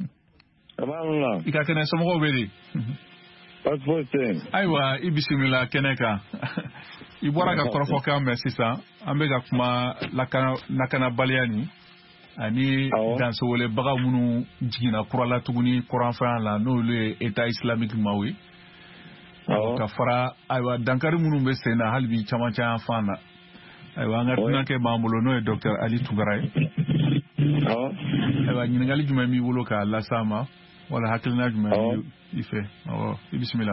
I ka kɛnɛ somɔgɔw bɛ di. Baasi foyi tɛ yen. Ayiwa i bisimila kɛnɛ kan i bɔra ka kɔrɔfɔkan mɛn sisan an bɛ ka kuma lakanabaliya nin ani dansowelebagaw minnu jiginna kurala tuguni kuranfɛya la n'olu ye État islamique maaw ye ka fara ayiwa dankari minnu bɛ sen na hali bi caman caman fan na ayiwa an ka dunankɛ b'an bolo n'o ye docteur Ali Tunkara ye ayiwa ɲininkali jumɛn b'i bolo k'a lase a ma wala hakilina jumɛn b'i fɛ awɔ i bisimila.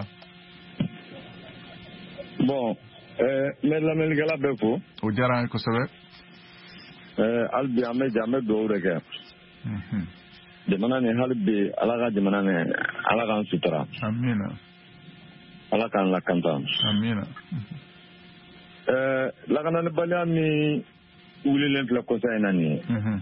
bon n bɛ lamɛnnikɛla bɛɛ fo. o diyara an ye kosɛbɛ. hali bi an bɛ jɛ an bɛ dugawu de kɛ jamana nin hali bi ala ka jamana nin ala k'an sutura. amina. ala k'an lakanta. amina. lakanabaliya min wulilen filɛ kɔsa in na nin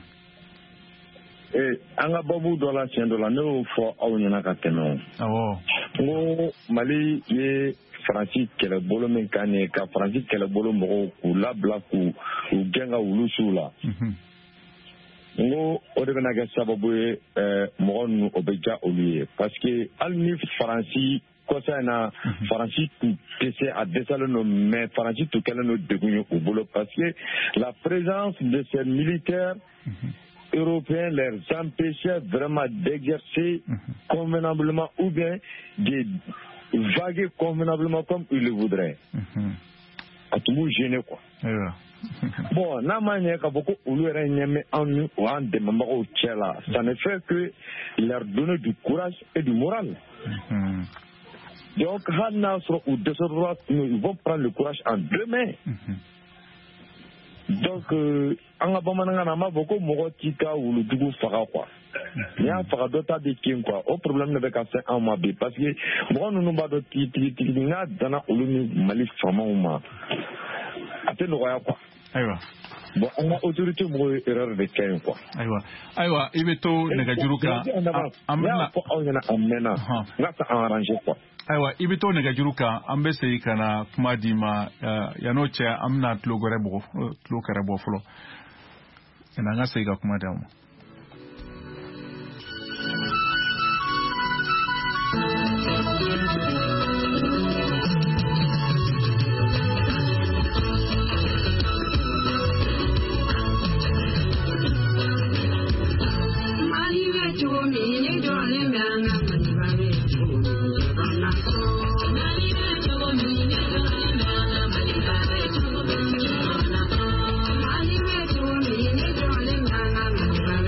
ye an ka babu dɔ la siɲɛ dɔ la ne y'o fɔ aw ɲɛna ka tɛmɛ o. n ko mali ye faransi kɛlɛbolo min kan nin ye ka faransi kɛlɛbolo mɔgɔw k'u labila k'u gɛn ka wulu suw la n ko o de bɛna kɛ sababu ye mɔgɔ ninnu o bɛ diya olu ye parce que hali ni faransi kɔsa in na faransi tun tɛ se a dɛsɛlen don mais faransi tun kɛlen don degun ye u bolo parce que la présence de ces militaires européens les empêchait vraiment d'exercer convenablement ou bien de vaguer convenablement comme ils le voudraient. A tun b'u gêner quoi. bon n'a ma ɲɛ k'a fɔ ko olu yɛrɛ ɲɛ bɛ anw ni o an dɛmɛbagaw cɛ la ça ne fait que leur donner du courage et du moral. donc hali n'a sɔrɔ u dɛsɛra ils vont prendre le courage en deux mains. donc an ka bamanankan na an b'a fɔ ko mɔgɔ t'i ka wulujugu faga quoi. n'i y'a faga dɔ ta bɛ kin quoi o problème de bɛ ka se anw ma bi parce que mɔgɔ ninnu b'a dɔn tigi tigi tigi n'a danna olu ni mali faamaw ma a tɛ nɔgɔya quoi. ayiwa. bon an ka autorité mɔgɔw ye erreur de kɛ yen quoi. ayiwa ayiwa i bɛ to nɛgɛjuru kan an bɛna fɔ aw ɲɛna a mɛnna n ka se an arranger quoi. ayiwa i bɛ to nɛgɛjuru kan an bɛ segin ka na kuma di ma yan'o cɛ an bɛna tulo gɛrɛ bɔ tulo kɛrɛ bɔ fɔlɔ yanni an ka segin ka kuma di aw ma. Thank you.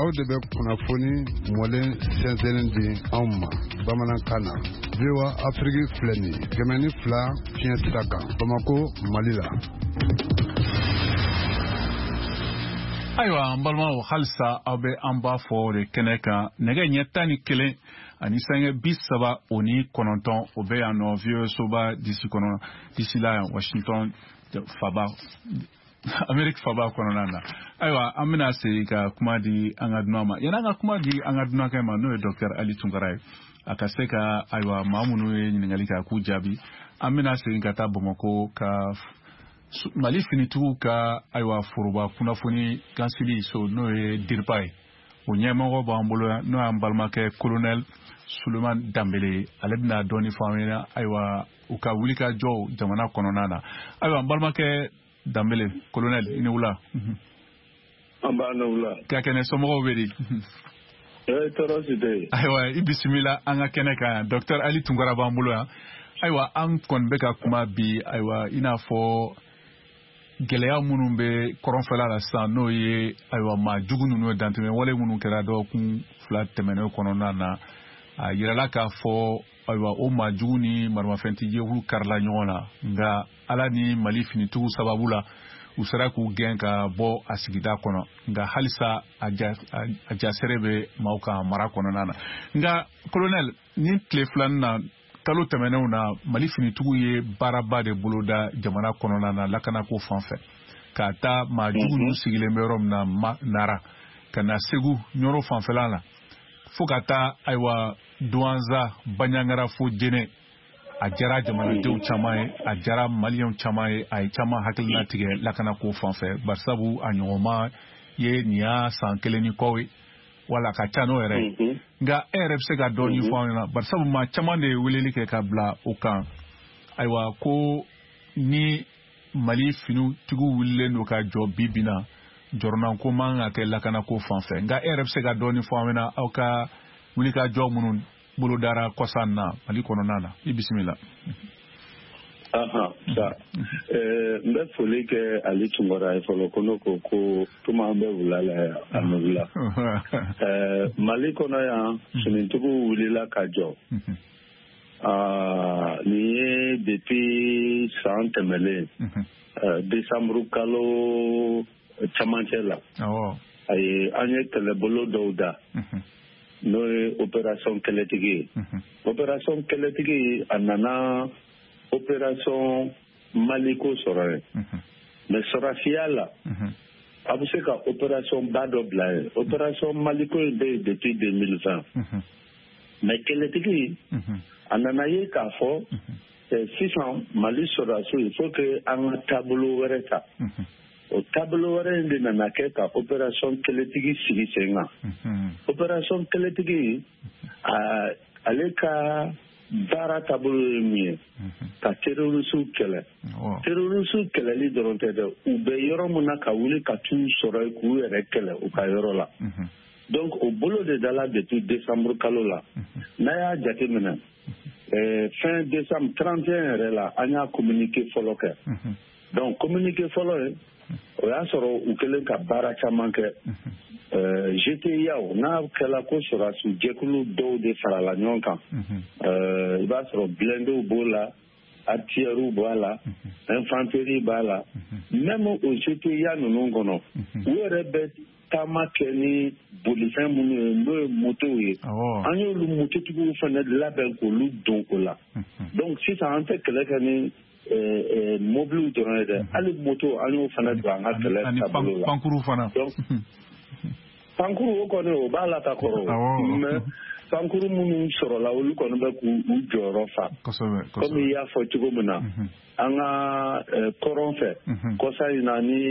de bɛ kunnafoni mɔlen sɛnsɛnnen di anw ma bamanankan na. V O A Afrique filɛ nin ye kɛmɛ ni fila fiɲɛ sira kan Bamako Mali la. Ayiwa an balimaw halisa aw bɛ an b'a fɔ de kɛnɛ kan nɛgɛ ɲɛ tan ni kelen ani sange bi saba o ni kɔnɔntɔn o bɛ yan nɔ V O A soba disi kɔnɔ disi la yan Washington faba Amerique faba kɔnɔna na. Ayiwa an bɛna segin ka kuma di an ka dunan ma yanni an ka kuma di an ka dunankɛ ma n'o ye Docteur Ali Tunkara ye a ka se ka ayiwa maa minnu ye ɲininkali kɛ a k'u jaabi an bɛna segin ka taa Bamako ka Mali finitigiw ka ayiwa foroba kunnafoni gansili so n'o ye DIRPA ye o ɲɛmɔgɔ b'an bolo n'o y'an balimakɛ Colonel Suleman Danbele ale bɛna dɔɔni fɔ an ɲɛna ayiwa u ka wulikajɔw jamana kɔnɔna na ayiwa an balimakɛ Danbele Colonel i ni wula. An b'a ni wula. Ka kɛnɛ somɔgɔw bɛ di. Ee tɔɔrɔ si tɛ yen. Ayiwa i bisimila an ka kɛnɛ kan yan Docteur Ali Tunkara b'an bolo yan ayiwa an kɔni bɛ ka kuma bi ayiwa i n'a fɔ gɛlɛya minnu bɛ kɔrɔnfɛla la sisan n'o ye ayiwa maa jugu ninnu ye dantɛmɛ wale minnu kɛra dɔgɔkun fila tɛmɛnen kɔnɔna na a yirala k'a fɔ ayiwa o maa jugu ni marimafɛntijɛkulu karila ɲɔgɔn na nka ala ni Mali finitigiw sababu la u sera k'u gɛn ka bɔ a sigida kɔnɔ nka halisa a jasɛrɛ bɛ maaw ka mara kɔnɔna na nka Colonel ni tile filanin na kalo tɛmɛnenw na Mali finitigiw ye baaraba de boloda jamana kɔnɔna na lakanako fan fɛ ka taa maa jugu ninnu sigilen bɛ yɔrɔ min na Nara ka na Segu Ɲɔrɔ fanfɛla la fo ka taa ayiwa Douanza Baɲangara fo Jɛnɛ a jara jamanadenw caman ye a jara Maliyɛnw caman ye a ye caman hakilina tigɛ lakanako fan fɛ barisabu a ɲɔgɔnma ye nin y'a san kelen ni kɔ ye wala ka ca n'o yɛrɛ ye nka e yɛrɛ bɛ se ka dɔɔni fɔ an ɲɛna barisabu maa caman de ye weleli kɛ ka bila o kan ayiwa ko ni Mali finitigiw wulilen don ka jɔ bi bi na jɔrɔnanko man ka kɛ lakanako fan fɛ nka e yɛrɛ bɛ se ka dɔɔni fɔ an ɲɛna aw ka wulikajɔ minnu bolodara kɔsan na Mali kɔnɔna na i bisimila. Aha sa n bɛ foli kɛ Ali Tunkara ye fɔlɔ ko n'o ko ko tuma an bɛ wula la yan a bɛ wula Mali kɔnɔ yan finitigiw wulila ka jɔ nin ye depuis san tɛmɛlen desanburu kalo camancɛ la ayi an ye kɛlɛbolo dɔw da n'o ye opération kɛlɛtigi ye opération kɛlɛtigi a nana opération Maliko sɔrɔ yen mais sɔrɔsiya la a bɛ se ka opération ba dɔ bila yen opération Maliko in bɛ yen depuis deux mille vingt mais kɛlɛtigi a nana ye k'a fɔ sisan Mali sɔrɔsiw il faut que an ka taabolo wɛrɛ ta o taabolo wɛrɛ in de nana kɛ ka opération kɛlɛtigi sigi sen kan opération kɛlɛtigi ale ka baara taabolo ye min ye ka terrorisiw kɛlɛ terrorisiw kɛlɛli dɔrɔn tɛ dɛ u bɛ yɔrɔ min na ka wuli ka t'u sɔrɔ yen k'u yɛrɛ kɛlɛ u ka yɔrɔ la donc o bolo de dala depuis décembre kalo la n'a y'a jateminɛ fin décembre trente et un yɛrɛ la an y'a communiqué fɔlɔ kɛ donc communiqué fɔlɔ ye o y'a sɔrɔ u kɛlen ka baara caman kɛ G T I A n'a kɛla ko sɔrɔsiw jɛkulu dɔw de farala ɲɔgɔn kan i b'a sɔrɔ blindew b'o la artilleries b'a la infanterie b'a la même o G T I A ninnu kɔnɔ u yɛrɛ bɛ taama kɛ ni bolifɛn minnu ye n'o ye motow ye an y'olu mototigiw fana labɛn k'olu don o la donc sisan an tɛ kɛlɛ kɛ ni mobiliw dɔrɔn ye dɛ hali moto an y'o fana don an ka kɛlɛ taabolo la pankuru o kɔni o b'a la ta kɔrɔ mais pankuru minnu sɔrɔla olu kɔni bɛ k'u jɔyɔrɔ fa komi i y'a fɔ cogo min na an ka kɔrɔn fɛ kɔsa in na ni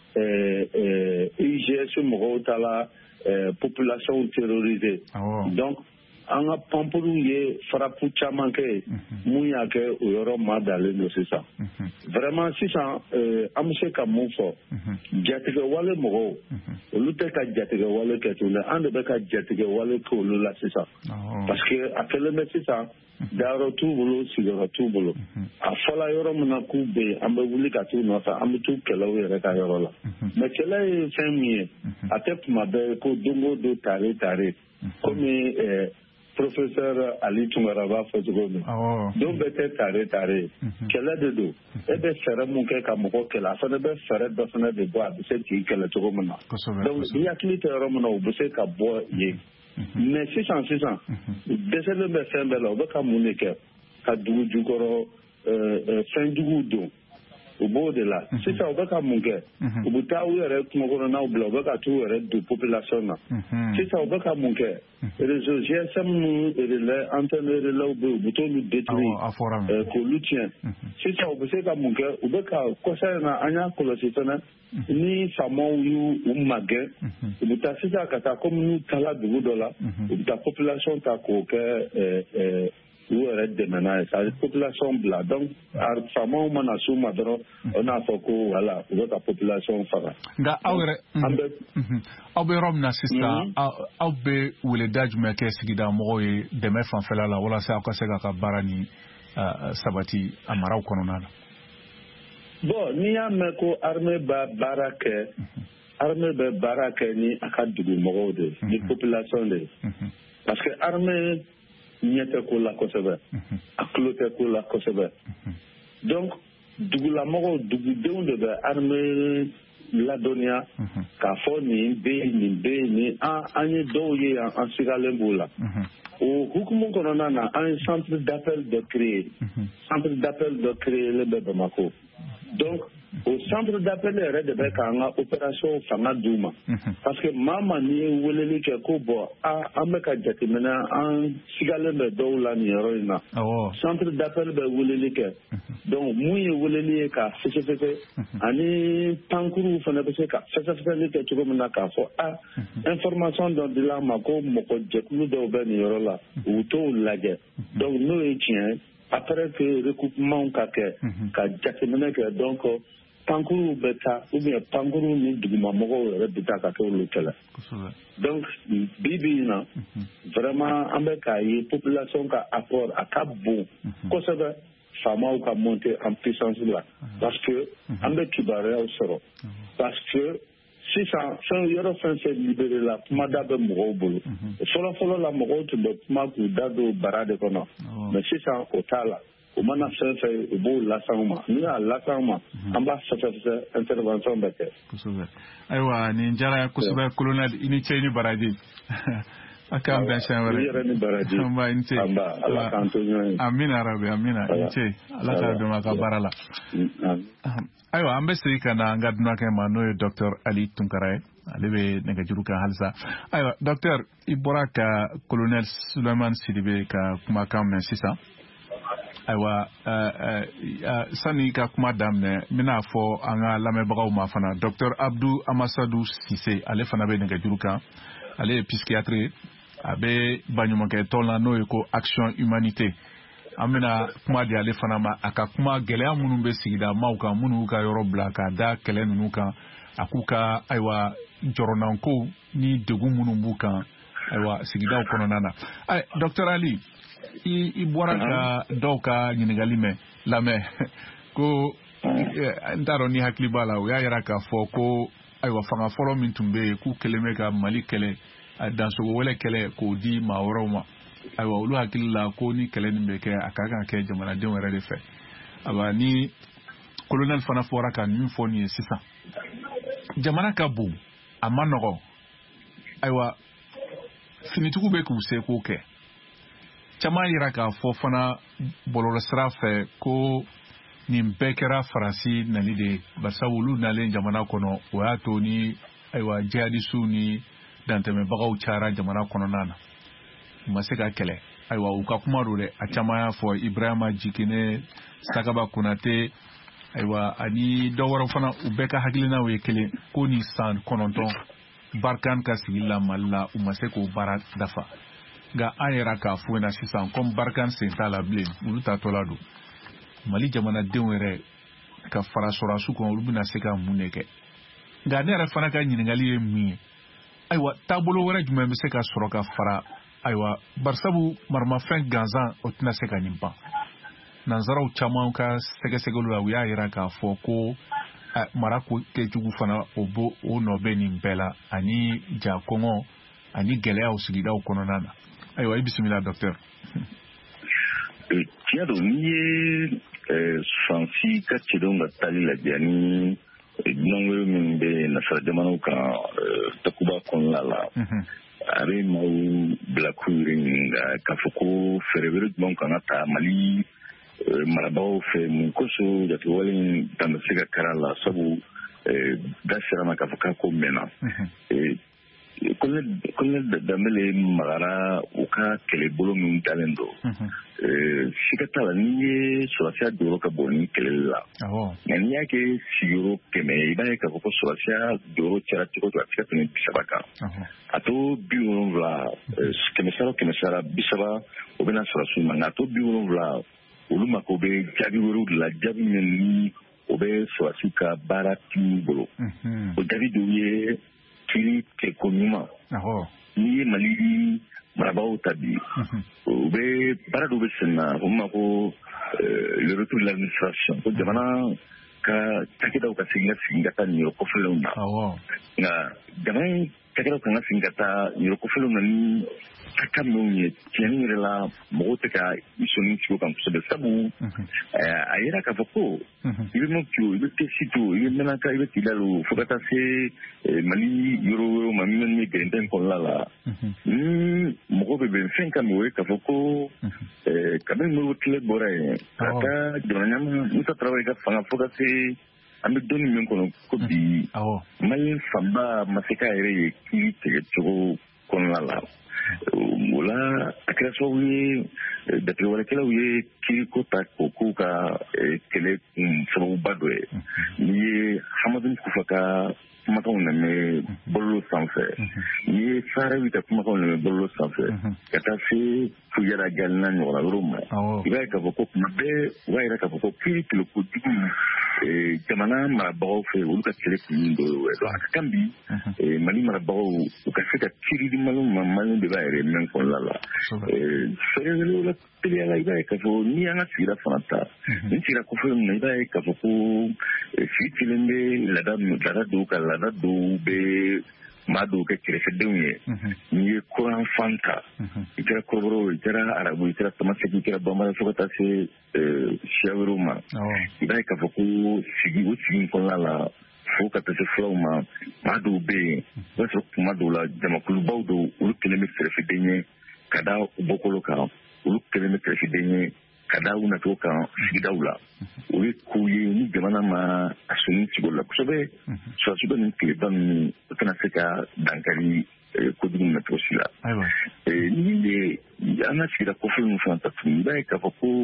I G S mɔgɔw taara population terrorisée donc an ka pampuru ye farapu caman kɛ ye mun y'a kɛ o yɔrɔ maa dalen don sisan vraiment sisan an bɛ se ka mun fɔ jatigɛ wale mɔgɔw olu tɛ ka jatigɛ wale kɛ tuguni an de bɛ ka jatigɛ wale kɛ olu la sisan parce que a kɛlen bɛ sisan dayɔrɔ t'u bolo sigiyɔrɔ t'u bolo a fɔla yɔrɔ min na k'u bɛ yen an bɛ wuli ka t'u nɔfɛ an bɛ t'u kɛlɛ u yɛrɛ ka yɔrɔ la mais kɛlɛ ye fɛn min ye a tɛ tuma bɛɛ ko don o don tare tare komi professeur Ali Tunkara b'a fɔ cogo min don bɛɛ tɛ tare tare kɛlɛ de don e bɛ fɛɛrɛ mun kɛ ka mɔgɔ kɛlɛ a fana bɛ fɛɛrɛ dɔ fana de bɔ a bɛ se k'i kɛlɛ cogo min na donc ni hakili tɛ yɔrɔ min na u bɛ se ka bɔ yen mais sisan sisan dɛsɛlen bɛ fɛn bɛɛ la u bɛ ka mun de kɛ ka dugu jukɔrɔ fɛn juguw don u b'o de la sisan u bɛ ka mun kɛ u bɛ taa u yɛrɛ kungo kɔnɔnaw bila u bɛ ka t'u yɛrɛ don population na sisan u bɛ ka mun kɛ réseau G S M ninnu relais antenne relais bɛ u bɛ t'olu détruire k'olu tiɲɛ sisan u bɛ se ka mun kɛ u bɛ ka kɔsa in na an y'a kɔlɔsi fana ni faamaw y'u u magɛn u bɛ taa sisan ka taa komi n'u taara dugu dɔ la u bɛ taa population ta k'o kɛ u yɛrɛ dɛmɛ n'a ye c'est à dire population bila donc faamaw mana s'u ma dɔrɔn o n'a fɔ ko voilà u bɛ ka population faga. nka aw yɛrɛ aw bɛ yɔrɔ min na sisan aw bɛ weleda jumɛn kɛ sigida mɔgɔw ye dɛmɛ fanfɛla la walasa aw ka se k'a ka baara ni sabati a maraw kɔnɔna na. bon n'i y'a mɛn ko armée bɛ baara kɛ armée bɛ baara kɛ ni a ka dugumɔgɔw de ni population de parce que armée ɲɛ tɛ ko la kosɛbɛ a tulo tɛ ko la kosɛbɛ donc dugulamɔgɔw dugudenw de bɛ armée ladɔnniya k'a fɔ nin bɛ yen nin bɛ yen nin an ye dɔw ye yan an sigalen b'o la o hukumu kɔnɔna na an ye centre d'appel dɔ créer centre d'appel dɔ créer bɛ Bamako donc o centre d'appel yɛrɛ de bɛ k'an ka opération fanga d'u ma parce que maa ma n'i ye weleli kɛ ko bɔn an bɛ ka jateminɛ an sigalen bɛ dɔw la nin yɔrɔ in na centre d'appel bɛ weleli kɛ donc mun ye weleli ye ka fɛsɛfɛsɛ ani pankuruw fana bɛ se ka fɛsɛfɛsɛli kɛ cogo min na k'a fɔ a information dɔ dila an ma ko mɔgɔ jɛkulu dɔw bɛ nin yɔrɔ la u t'o lajɛ donc n'o ye tiɲɛ après que recoupement ka kɛ ka jateminɛ kɛ donc pankuru bɛ taa ou bien pankuru ni dugumamɔgɔw yɛrɛ bɛ taa ka kɛ olu kɛlɛ donc bi bi in na vraiment an bɛ k'a ye population ka apport a ka bon kosɛbɛ faamaw ka monter en puissance la parce que an bɛ kibaruyaw sɔrɔ parce que sisan fɛn yɔrɔ fɛn fɛn libéré la kumada bɛ mɔgɔw bolo fɔlɔfɔlɔ la mɔgɔw tun bɛ kuma k'u da don bara de kɔnɔ mais sisan o t'a la o mana fɛn fɛn u b'o las'anw ma n'u y'a las'anw ma an b'a fɛsɛfɛsɛ intervention bɛ kɛ. kosɛbɛ ayiwa nin diyara kosɛbɛ colonel i ni ce i ni baraji a k'an bɛn siɲɛ wɛrɛ. i yɛrɛ ni baraji anba i ni ce ala k'an to ɲɔgɔn ye. amina rabi amina i ni ce ala k'a dɔn a ka baara la. ayiwa an bɛ segin ka na an ka dunankɛ ma n'o ye docteur Ali Tunkara ye ale bɛ nɛgɛjuru kan halisa ayiwa docteur i bɔra ka colonel Sulemani Sidibe ka kumakan mɛn sisan ayiwa sani ka kuma daminɛ n bɛna fɔ an ka lamɛnbagaw ma fana docteur Abdou Amasadu Sise ale fana bɛ nɛgɛjuru kan ale ye psychiatre ye a bɛ baɲumankɛ tɔn la n'o ye ko action humanité an bɛna kuma di ale fana ma a ka kuma gɛlɛya minnu bɛ sigida maaw kan minnu ka yɔrɔ bila ka da kɛlɛ ninnu kan a k'u ka ayiwa jɔrɔnanko ni degun minnu b'u kan ayiwa sigidaw kɔnɔna na ayi docteur Ali i bɔra ka dɔw ka ɲininkali mɛn lamɛn ko n t'a dɔn ni hakili b'a la o y'a jira k'a fɔ ko ayiwa fanga fɔlɔ min tun bɛ yen k'u kɛlen bɛ ka Mali kɛlɛ dansogo wɛlɛ kɛlɛ k'o di maa wɛrɛw ma ayiwa olu hakili la ko ni kɛlɛ nin bɛ kɛ a ka kan kɛ jamanadenw yɛrɛ de fɛ ayiwa ni colonel fana fɔra ka nin fɔ nin ye sisan jamana ka bon a ma nɔgɔ ayiwa finitigiw bɛ k'u se k'o kɛ caman yira k'a fɔ fana bɔlɔlɔsira fɛ ko nin bɛɛ kɛra Faransi nali de ye barisa olu nalen jamana kɔnɔ o y'a to ni ayiwa jihadisiw ni dantɛmɛbagaw cayara jamana kɔnɔna na u ma se ka kɛlɛ ayiwa u ka kuma do dɛ a caman y'a fɔ Ibrahima Jikine Sakaba Konate ayiwa ani dɔw wɛrɛ fana u bɛɛ ka hakilinaw ye kelen ko ni san kɔnɔntɔn Barkan ka sigi la Mali la u ma se k'o baara dafa nka an yɛrɛ k'a fɔ na sisan comme Barkan sen t'a la bilen olu tatɔ la don Mali jamanadenw yɛrɛ ka fara sɔrɔsiw kan olu bɛna se ka mun de kɛ nka ne yɛrɛ fana ka ɲininkali ye mun ye ayiwa taabolo wɛrɛ jumɛn bɛ se ka sɔrɔ ka fara ayiwa barisabu maramafɛn gansan o tɛna se ka nin ban nanzaraw caman ka sɛgɛsɛgɛliw la u y'a jira k'a fɔ ko mara ko kɛcogo fana o bo o nɔ bɛ nin bɛɛ la ani ja kɔngɔ ani gɛlɛyaw sigidaw kɔnɔna na ayiwa i bisimila docteur. Tiɲɛ don n'i ye fansi ka cɛdenw ka tali lajɛ ni dunanwere min bɛ nasara jamanaw kan takuba kɔnɔna la a bɛ maaw bila k'u yɛrɛ ɲininka k'a fɔ ko fɛɛrɛ wɛrɛ jumɛn kan ka ta Mali marabagaw fɛ mun kosɔn jatewale in dan bɛ se ka kɛra la sabu da sera ma k'a fɔ k'a ko mɛnna. Colonel Dambele magara u ka kɛlɛbolo min dalen don siga t'a la n'i ye sɔrɔsiya jɔyɔrɔ ka bon ni kɛlɛli la nka n'i y'a kɛ sigiyɔrɔ kɛmɛ i b'a ye k'a fɔ ko sɔrɔsiya jɔyɔrɔ cɛra cogo cogo a tɛ ka tɛmɛ bi saba kan a to bi wolonwula kɛmɛ sara o kɛmɛ sara bi saba o bɛna sɔrɔsiw ma nka a to bi wolonwula olu mako bɛ jaabi wɛrɛw de la jaabi min ni o bɛ sɔrɔsiw ka baara t'u bolo o jaabi dɔw ye kiri kɛko ɲuman n'i ye Mali marabagaw ta bi u bɛ baara dɔw bɛ sen na o ma ko le retour de l'administration ko jamana ka cakɛdaw ka segin ka segin ka taa niyɔrɔ kɔfɛlenw na nka jamana cakɛdaw kan ka segin ka taa niyɔrɔ kɔfɛlenw na ni ka minnu ye tiɲɛni yɛrɛ la mɔgɔw tɛ ka i sɔnni sigi o kan kosɛbɛ sabu a yera k'a fɔ ko i bɛ Mopti i bɛ Kɛsi to i bɛ Menaka i bɛ Kidali fo ka taa se Mali yɔrɔ wɛrɛw ma min bɛ gɛrɛntɛn kɔnɔna la ni mɔgɔ bɛ bɛn fɛn ka min o ye k'a fɔ ko kabini Modibo Kile bɔra yen ka taa jamana ɲɛmaa Musa Tarawele ka fanga fo ka se an bɛ dɔnni min kɔnɔ ko bi Mali fanba ma se k'a yɛrɛ ye kiri tigɛcogo kɔnɔna la. O la a kɛra sababu ye jatigɛwalekɛlaw ye kiriko ta k'o k'u ka kɛlɛ sababuba dɔ ye n'i ye Hamadu Kufa ka kumakanw lamɛn bɔlɔlɔ sanfɛ n'i ye Saharawi ka kumakanw lamɛn bɔlɔlɔ sanfɛ ka taa se Kuyara Jalina ɲɔgɔnna yɔrɔw ma i b'a ye k'a fɔ ko kuma bɛɛ u b'a yira k'a fɔ ko kiri kɛlɛkojugu jamana marabagaw fɛ olu ka kɛlɛ kun dɔ ye donc a ka kan bi Mali marabagaw u ka se ka kiri di Maliw ma Maliw de b'a yɛrɛ mɛn kɔnɔna la fɛɛrɛ wɛrɛw la teliya la i b'a ye k'a fɔ n'i y'an ka sigida fana ta ni sigira kɔfɛ min na i b'a ye k'a fɔ ko sigi kelen bɛ laada laada dɔw ka laada dɔw bɛ maa dɔw kɛ kɛrɛfɛdenw ye n'i ye kuran fan ta i kɛra kɔrɔbɔrɔw i kɛra arabu i kɛra tamaseki i kɛra bamanan fo ka taa se siya wɛrɛw ma i b'a ye k'a fɔ ko sigi o sigi in kɔnɔna la fo ka taa se fulaw ma maa dɔw bɛ yen i b'a sɔrɔ kuma dɔw la jamakulubaw dɔw olu kelen bɛ kɛrɛfɛden ye ka da u bɔkolo kan olu kelen bɛ kɛrɛfɛden ye ka da u nacogo kan sigidaw la o ye kow ye ni jamana ma a sɔnni sigi o la kosɛbɛ sɔrɔsiw bɛ nin tileba ninnu o tɛna se ka dankari kojugu nacogo si la n'i ye an ka sigida kɔfɛ ninnu fana ta tuguni i b'a ye k'a fɔ ko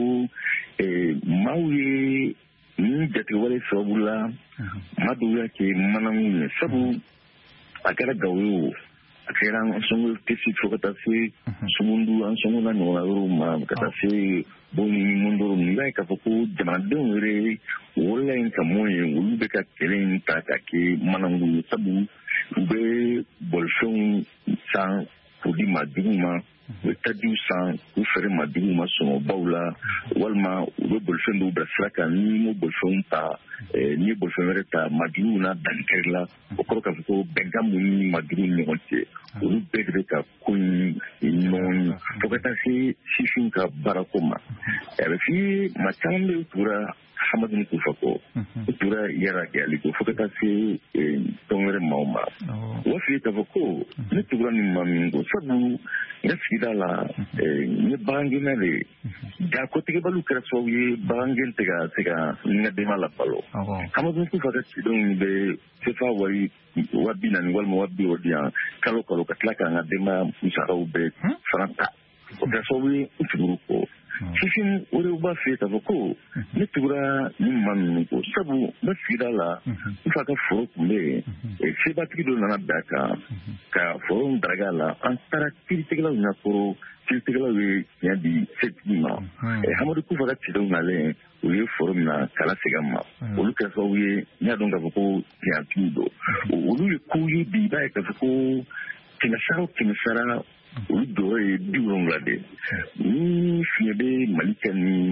maaw ye ni jatigɛwale sababu la maa dɔw y'a kɛ mananw ye sabu a kɛra Gawo ye o a kɛra an sɔngɔ Kɛsi fo ka taa se Sumundu an sɔngɔ na ɲɔgɔnna yɔrɔw ma ka taa se Boni ni Mondoro i b'a ye k'a fɔ ko jamanadenw yɛrɛ wolola in ka mɔn ye olu bɛ ka kɛlɛ in ta ka kɛ manangu ye sabu u bɛ bolifɛnw san k'o di maajuguw ma u bɛ tajiw san k'u feere maajuguw ma sɔngɔbaw la walima u bɛ bolifɛn dɔw bila sira kan n'i m'o bolifɛnw ta n'i ye bolifɛn wɛrɛ ta maajuguw na dannikɛri la o kɔrɔ k'a fɔ ko bɛnkan mun ni maajuguw ni ɲɔgɔn cɛ olu bɛɛ de bɛ ka ko in ɲɔgɔn ye fo ka taa se sifin ka baarako ma a bɛ f'i ye maa caman bɛ u tugura Hamadu Kufa kɔ u tura Yara Gali ko fo ka taa se tɔn wɛrɛ maaw ma u b'a f'i ye k'a fɔ ko ne tugura nin maa min ko sabu n ka sigida la n ye bagangɛnna de ye jaa kɔtigɛbaliw kɛra sababu ye bagangɛn tɛ ka se ka n ka denbaya labalo Hamadu Kufa ka cidenw bɛ sefa wari wa bi naani walima wa bi wɔɔrɔ di yan kalo kalo ka tila k'an ka denbaya musakaw bɛɛ fana ta o kɛra sababu ye n tuguru kɔ sifin o de b'a f'i ye k'a fɔ ko ne tugura ni maa ninnu ko sabu n ka sigida la n fa ka foro tun bɛ yen sebatigi dɔ nana bɛn a kan ka foro daraka la an taara kiritigɛlaw ɲɛkɔrɔ kiritigɛlaw ye tiɲɛ di setigi ma Hamadu Kufa ka cidenw nalen u ye foro minɛ kala segin ma olu kɛra sababu ye n y'a dɔn k'a fɔ ko tiɲɛtigiw don olu ye kow ye bi i b'a ye k'a fɔ ko kɛmɛ sara o kɛmɛ sara olu dɔrɔ ye bi wolonwula de ni fiɲɛ bɛ Mali kɛ ni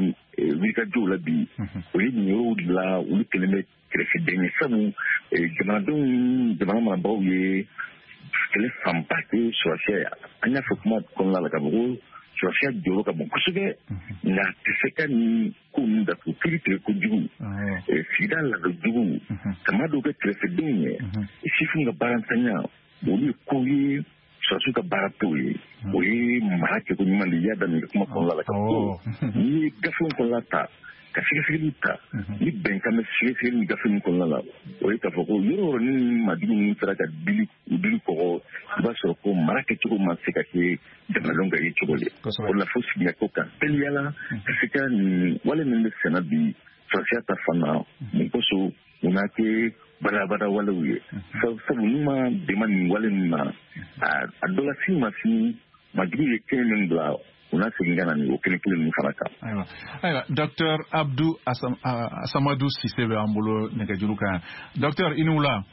wulikajɔw la bi o ye nin yɔrɔw de la olu kelen bɛ kɛrɛfɛden ye sabu jamanadenw jamana marabagaw ye kɛlɛ fanba kɛ sɔrɔsiya an y'a fɔ kuma kɔnɔna la ka fɔ ko sɔrɔsiya jɔyɔrɔ ka bon kosɛbɛ nka a tɛ se ka nin ko ninnu datugu kiiri tigɛ kojugu sigida ladɔjugu tama dɔw kɛ kɛrɛfɛdenw ye sifin ka baarantanya olu ye kow ye sɔrɔsiw ka baara t'o ye o ye mara kɛko ɲuman de y'a daminɛ kuma kɔnɔna la ka fɔ n'i ye gafew kɔnɔna ta ka sɛgɛsɛgɛliw ta ni bɛnkan bɛ sɛgɛsɛgɛli ni gafe min kɔnɔna la o ye k'a fɔ ko yɔrɔ yɔrɔ ni madigiw ninnu sera ka dili dili kɔgɔ i b'a sɔrɔ ko mara kɛcogo ma se ka kɛ jamanadenw ka ye cogo ye o la fo sigiyako kan teliyala ka se ka nin wale min bɛ sɛnɛ bi sɔrɔsiya ta fan na mun kosɔn mun n'a kɛ badabada walew ye sabu n'u ma dɛmɛ nin wale min ma a dɔ la sini ma sini madigiw ye kɛnɛ min bila una segin ka na ni o kelen kelen ninnu fana kan. Ayiwa ayiwa Docteur Abdou Asam, uh, Asamadou Cissé bɛ an bolo nɛgɛjuru kan Docteur i ni wula.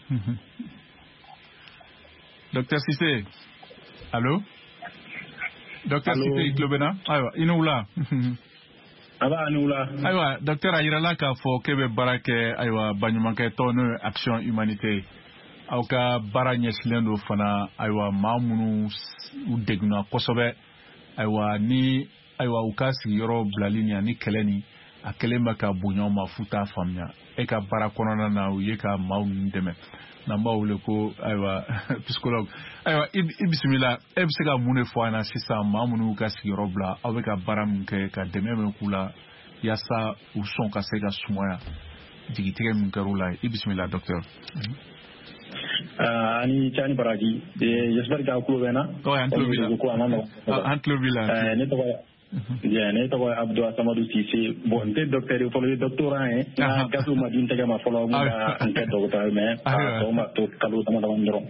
Docteur Cissé allo Docteur Cissé i tulo bɛ na ayiwa i ni wula. Aba a ni wula. Ayiwa Docteur a yirala k'a fɔ k'e bɛ baara kɛ ayiwa baɲumankɛ tɔn n'o ye Action Humanité aw ka baara ɲɛsinnen don fana ayiwa maa minnu u degunna kosɛbɛ. Ayiwa ni ayiwa u ka sigiyɔrɔ bilali ni ani kɛlɛ ni a kɛlen bɛ ka bonya ma fu t'a faamuya e ka baara kɔnɔna na u ye ka maaw ninnu dɛmɛ n'an b'a wele ko ayiwa psychologue ayiwa i bisimila e bɛ se ka mun de fɔ an na sisan maa minnu y'u ka sigiyɔrɔ bila aw bɛ ka baara min kɛ ka dɛmɛ min k'u la yaasa u sɔn ka se ka sumaya jigitigɛ min kɛr'u la i bisimila docteur. Uh, ani Chani Baraji, j'espère que vous êtes là. Oui, un club là. Un club là. Yeah, ne tɔgɔ Abdou Asamadou Cissé. Bon, n tɛ docteur ye fɔlɔ, i ye doctorant ye. Nka gafe ma di n tɛgɛ ma fɔlɔ, n ka n tɛ docteur mais a tɔ ma to kalo dama dama dɔrɔn.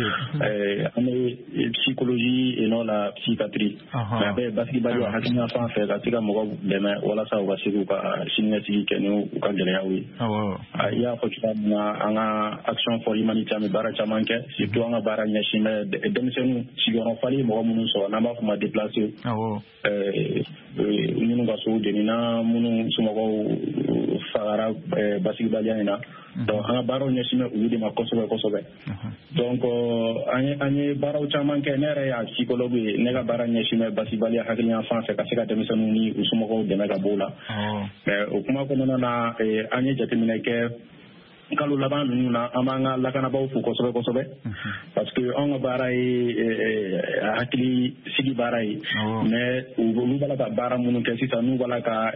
An bɛ psychologie et non la psychiatrie. Mais a bɛ basigibali wa hakilina fan fɛ ka se ka mɔgɔw dɛmɛ walasa u ka se k'u ka siniɲɛsigi kɛ ni u ka gɛlɛyaw ye. I y'a fɔ cogoya min na an ka action for humanité an bɛ baara caman kɛ surtout an ka baara ɲɛsin bɛ denmisɛnninw sigiyɔrɔ fali mɔgɔ minnu sɔrɔ n'an b'a fɔ ma déplacé. Minnu ka so jenina minnu somɔgɔw fagara basigibaliya in na donc an ka baaraw ɲɛsin bɛ olu de ma kosɛbɛ kosɛbɛ donc an ye baaraw caman kɛ ne yɛrɛ y'a psychologue ye ne ka baara ɲɛsin bɛ basigibaliya hakilina fan fɛ ka se ka denmisɛnninw ni u somɔgɔw dɛmɛ ka b'o la mais o kuma kɔnɔna na an ye jateminɛ kɛ kalo laban ninnu na an b'an ka lakanabaw fo kosɛbɛ kosɛbɛ parce que an ka baara ye hakili sigi baara ye mais olu b'a la ka baara minnu kɛ sisan n'u b'a la ka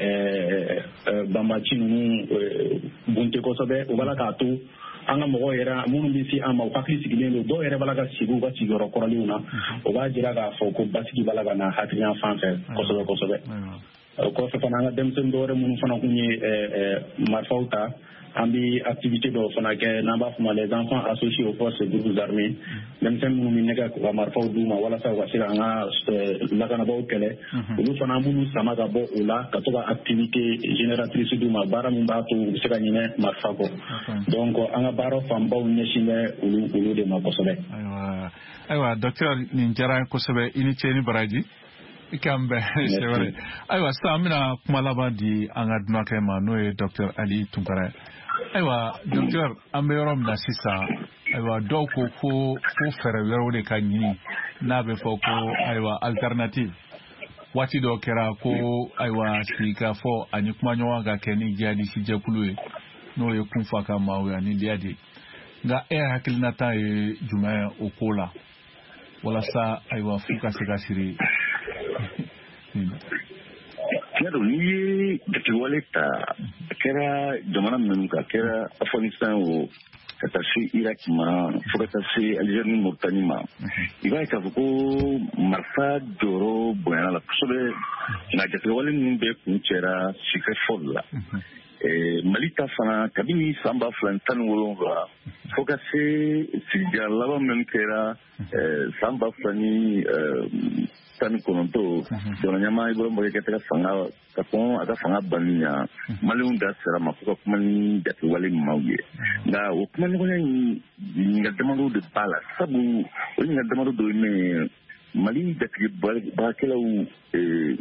banbaci ninnu bunte kosɛbɛ u b'a la k'a to an ka mɔgɔw yɛrɛ minnu bɛ se an ma u hakili sigilen don dɔw yɛrɛ b'a la ka sigi u ka sigiyɔrɔ kɔrɔlenw na o b'a jira k'a fɔ ko basigi b'a la ka na hakilina fan fɛ kosɛbɛ kosɛbɛ o kɔfɛ fana an ka denmisɛnnin dɔw yɛrɛ minnu fana kun ye marifaw ta an bɛ activité dɔw fana kɛ n'an b'a fɔ ma les enfants associés aux forces et groupes armés denmisɛnnin minnu bɛ nɛgɛ k'u ka marifaw d'u ma walasa u ka se ka an ka lakanabaw kɛlɛ olu fana an b'olu sama ka bɔ o la ka to ka activité génératrice d'u ma baara min b'a to u bɛ se ka ɲinɛ marifa kɔ donc an ka baara fanbaw ɲɛsin bɛ olu olu de ma kosɛbɛ. ayiwa ayiwa docteur nin diyara n ye kosɛbɛ i ni ce ni baraji. I kan bɛn c'est vrai ayiwa sisan an bɛna kuma laban di an ka dunakɛ ma n'o ye docteur Ali Tunkara. Ayiwa docteur an bɛ yɔrɔ min na sisan ayiwa dɔw ko ko ko fɛɛrɛ wɛrɛw de ka ɲini n'a bɛ fɔ ko ayiwa alternative waati dɔ kɛra ko ayiwa sigikafɔ ani kumaɲɔgɔn ka kɛ ni jihadisi jɛkulu ye n'o ye kunfa ka maaw ye ani liyadi nka e hakilinata ye jumɛn o ko la walasa ayiwa f'u ka se ka siri. Tiɲɛ don n'i ye jateminɛwale ta a kɛra jamana minnu kan a kɛra Afghanistan o ka taa se Iraki ma fo ka taa se Algérie ni Mauritanie ma i b'a ye k'a fɔ ko marifa jɔyɔrɔ bonyana la kosɛbɛ nka jateminɛwale ninnu bɛɛ kun cɛra secret fort la Mali ta fana kabini san ba fila ni tan ni wolonwula fo ka se sigijira laban min kɛra san ba fila ni tan ni kɔnɔntɔn jamana ɲɛmaa Ibɔrɔm Bɔkɛ ka fanga ka kɔn a ka fanga banni na Maliɲɛnw da sera ma fo ka kuma ni jatewale maaw ye nka o kuma ɲɔgɔnya in ɲininkali damadɔ de b'a la sabu o ɲininkali damadɔ dɔ ye min ye Mali jatigibaarakɛlaw biri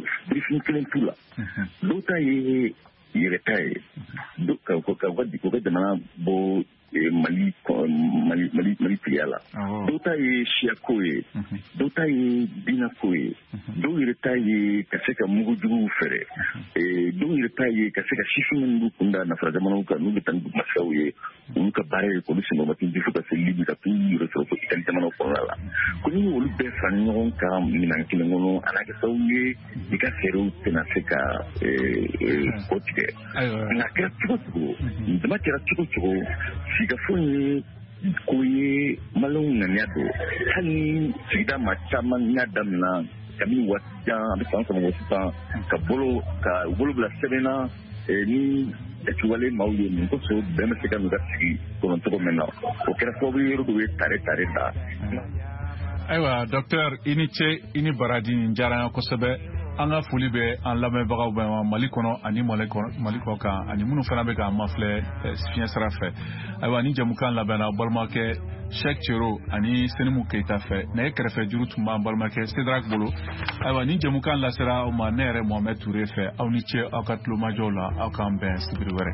fin kelen t'u la dɔw ta ye yɛrɛta ye ka u ka jamana bɔ mali mali mali mali tigiya la dɔw ta ye siyako ye dɔw ta ye dinako ye dɔw yɛrɛ ta ye ka se ka mugujuguw fɛrɛ dɔw yɛrɛ ta ye ka se ka sifin minnu kun da nafara jamanaw kan n'u bɛ taa ni masaw ye olu ka baara ye k'olu sɛnɛmati di fo ka se libi ka t'u yɛrɛ sɔrɔ fo itali jamanaw kɔnɔna la ko ni olu bɛɛ fara ɲɔgɔn kan minɛn kelen kɔnɔ a n'a kɛ sababu ye i ka fɛɛrɛw tɛna se ka kɔ tigɛ nka a kɛra cogo cogo dama kɛra cogo cogo sigafo ye ko ye malɛnw ŋaniya don hali ni sigida maa caman y'a daminɛ kabini waati jan a bɛ san saba bɔ sisan ka bolo ka u bolo bila sɛbɛnna ni datuwale maaw ye nin kosɔn bɛn bɛ se ka n'u ka sigi kɔnɔ cogo min na o kɛra sababu ye yɔrɔ dɔw ye tare tare da. ayiwa docteur i ni ce i ni baraji nin diyara n ye kosɛbɛ an ka foli bɛ an lamɛnbagaw bɛɛ ma mali kɔnɔ ani mali kɔ kan ani minnu fana bɛ k'an mafilɛ fiɲɛ sira fɛ ayiwa ni jamukan labɛnna balimakɛ Cheikh Thioro ani Senimu Keita fɛ ne ye kɛrɛfɛ juru tun b'an balimakɛ Cedric bolo ayiwa ni jamukan lasera aw ma ne yɛrɛ Mohamed Touré fɛ aw ni ce aw ka tulomajɔw la aw k'an bɛn sibiri wɛrɛ.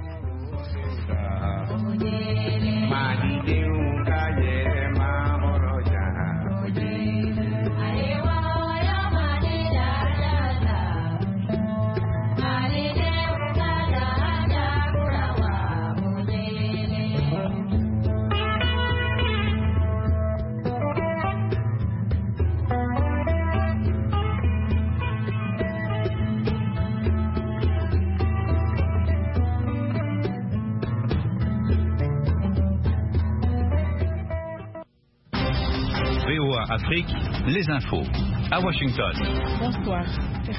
Afrique, les infos à Washington. Bonsoir.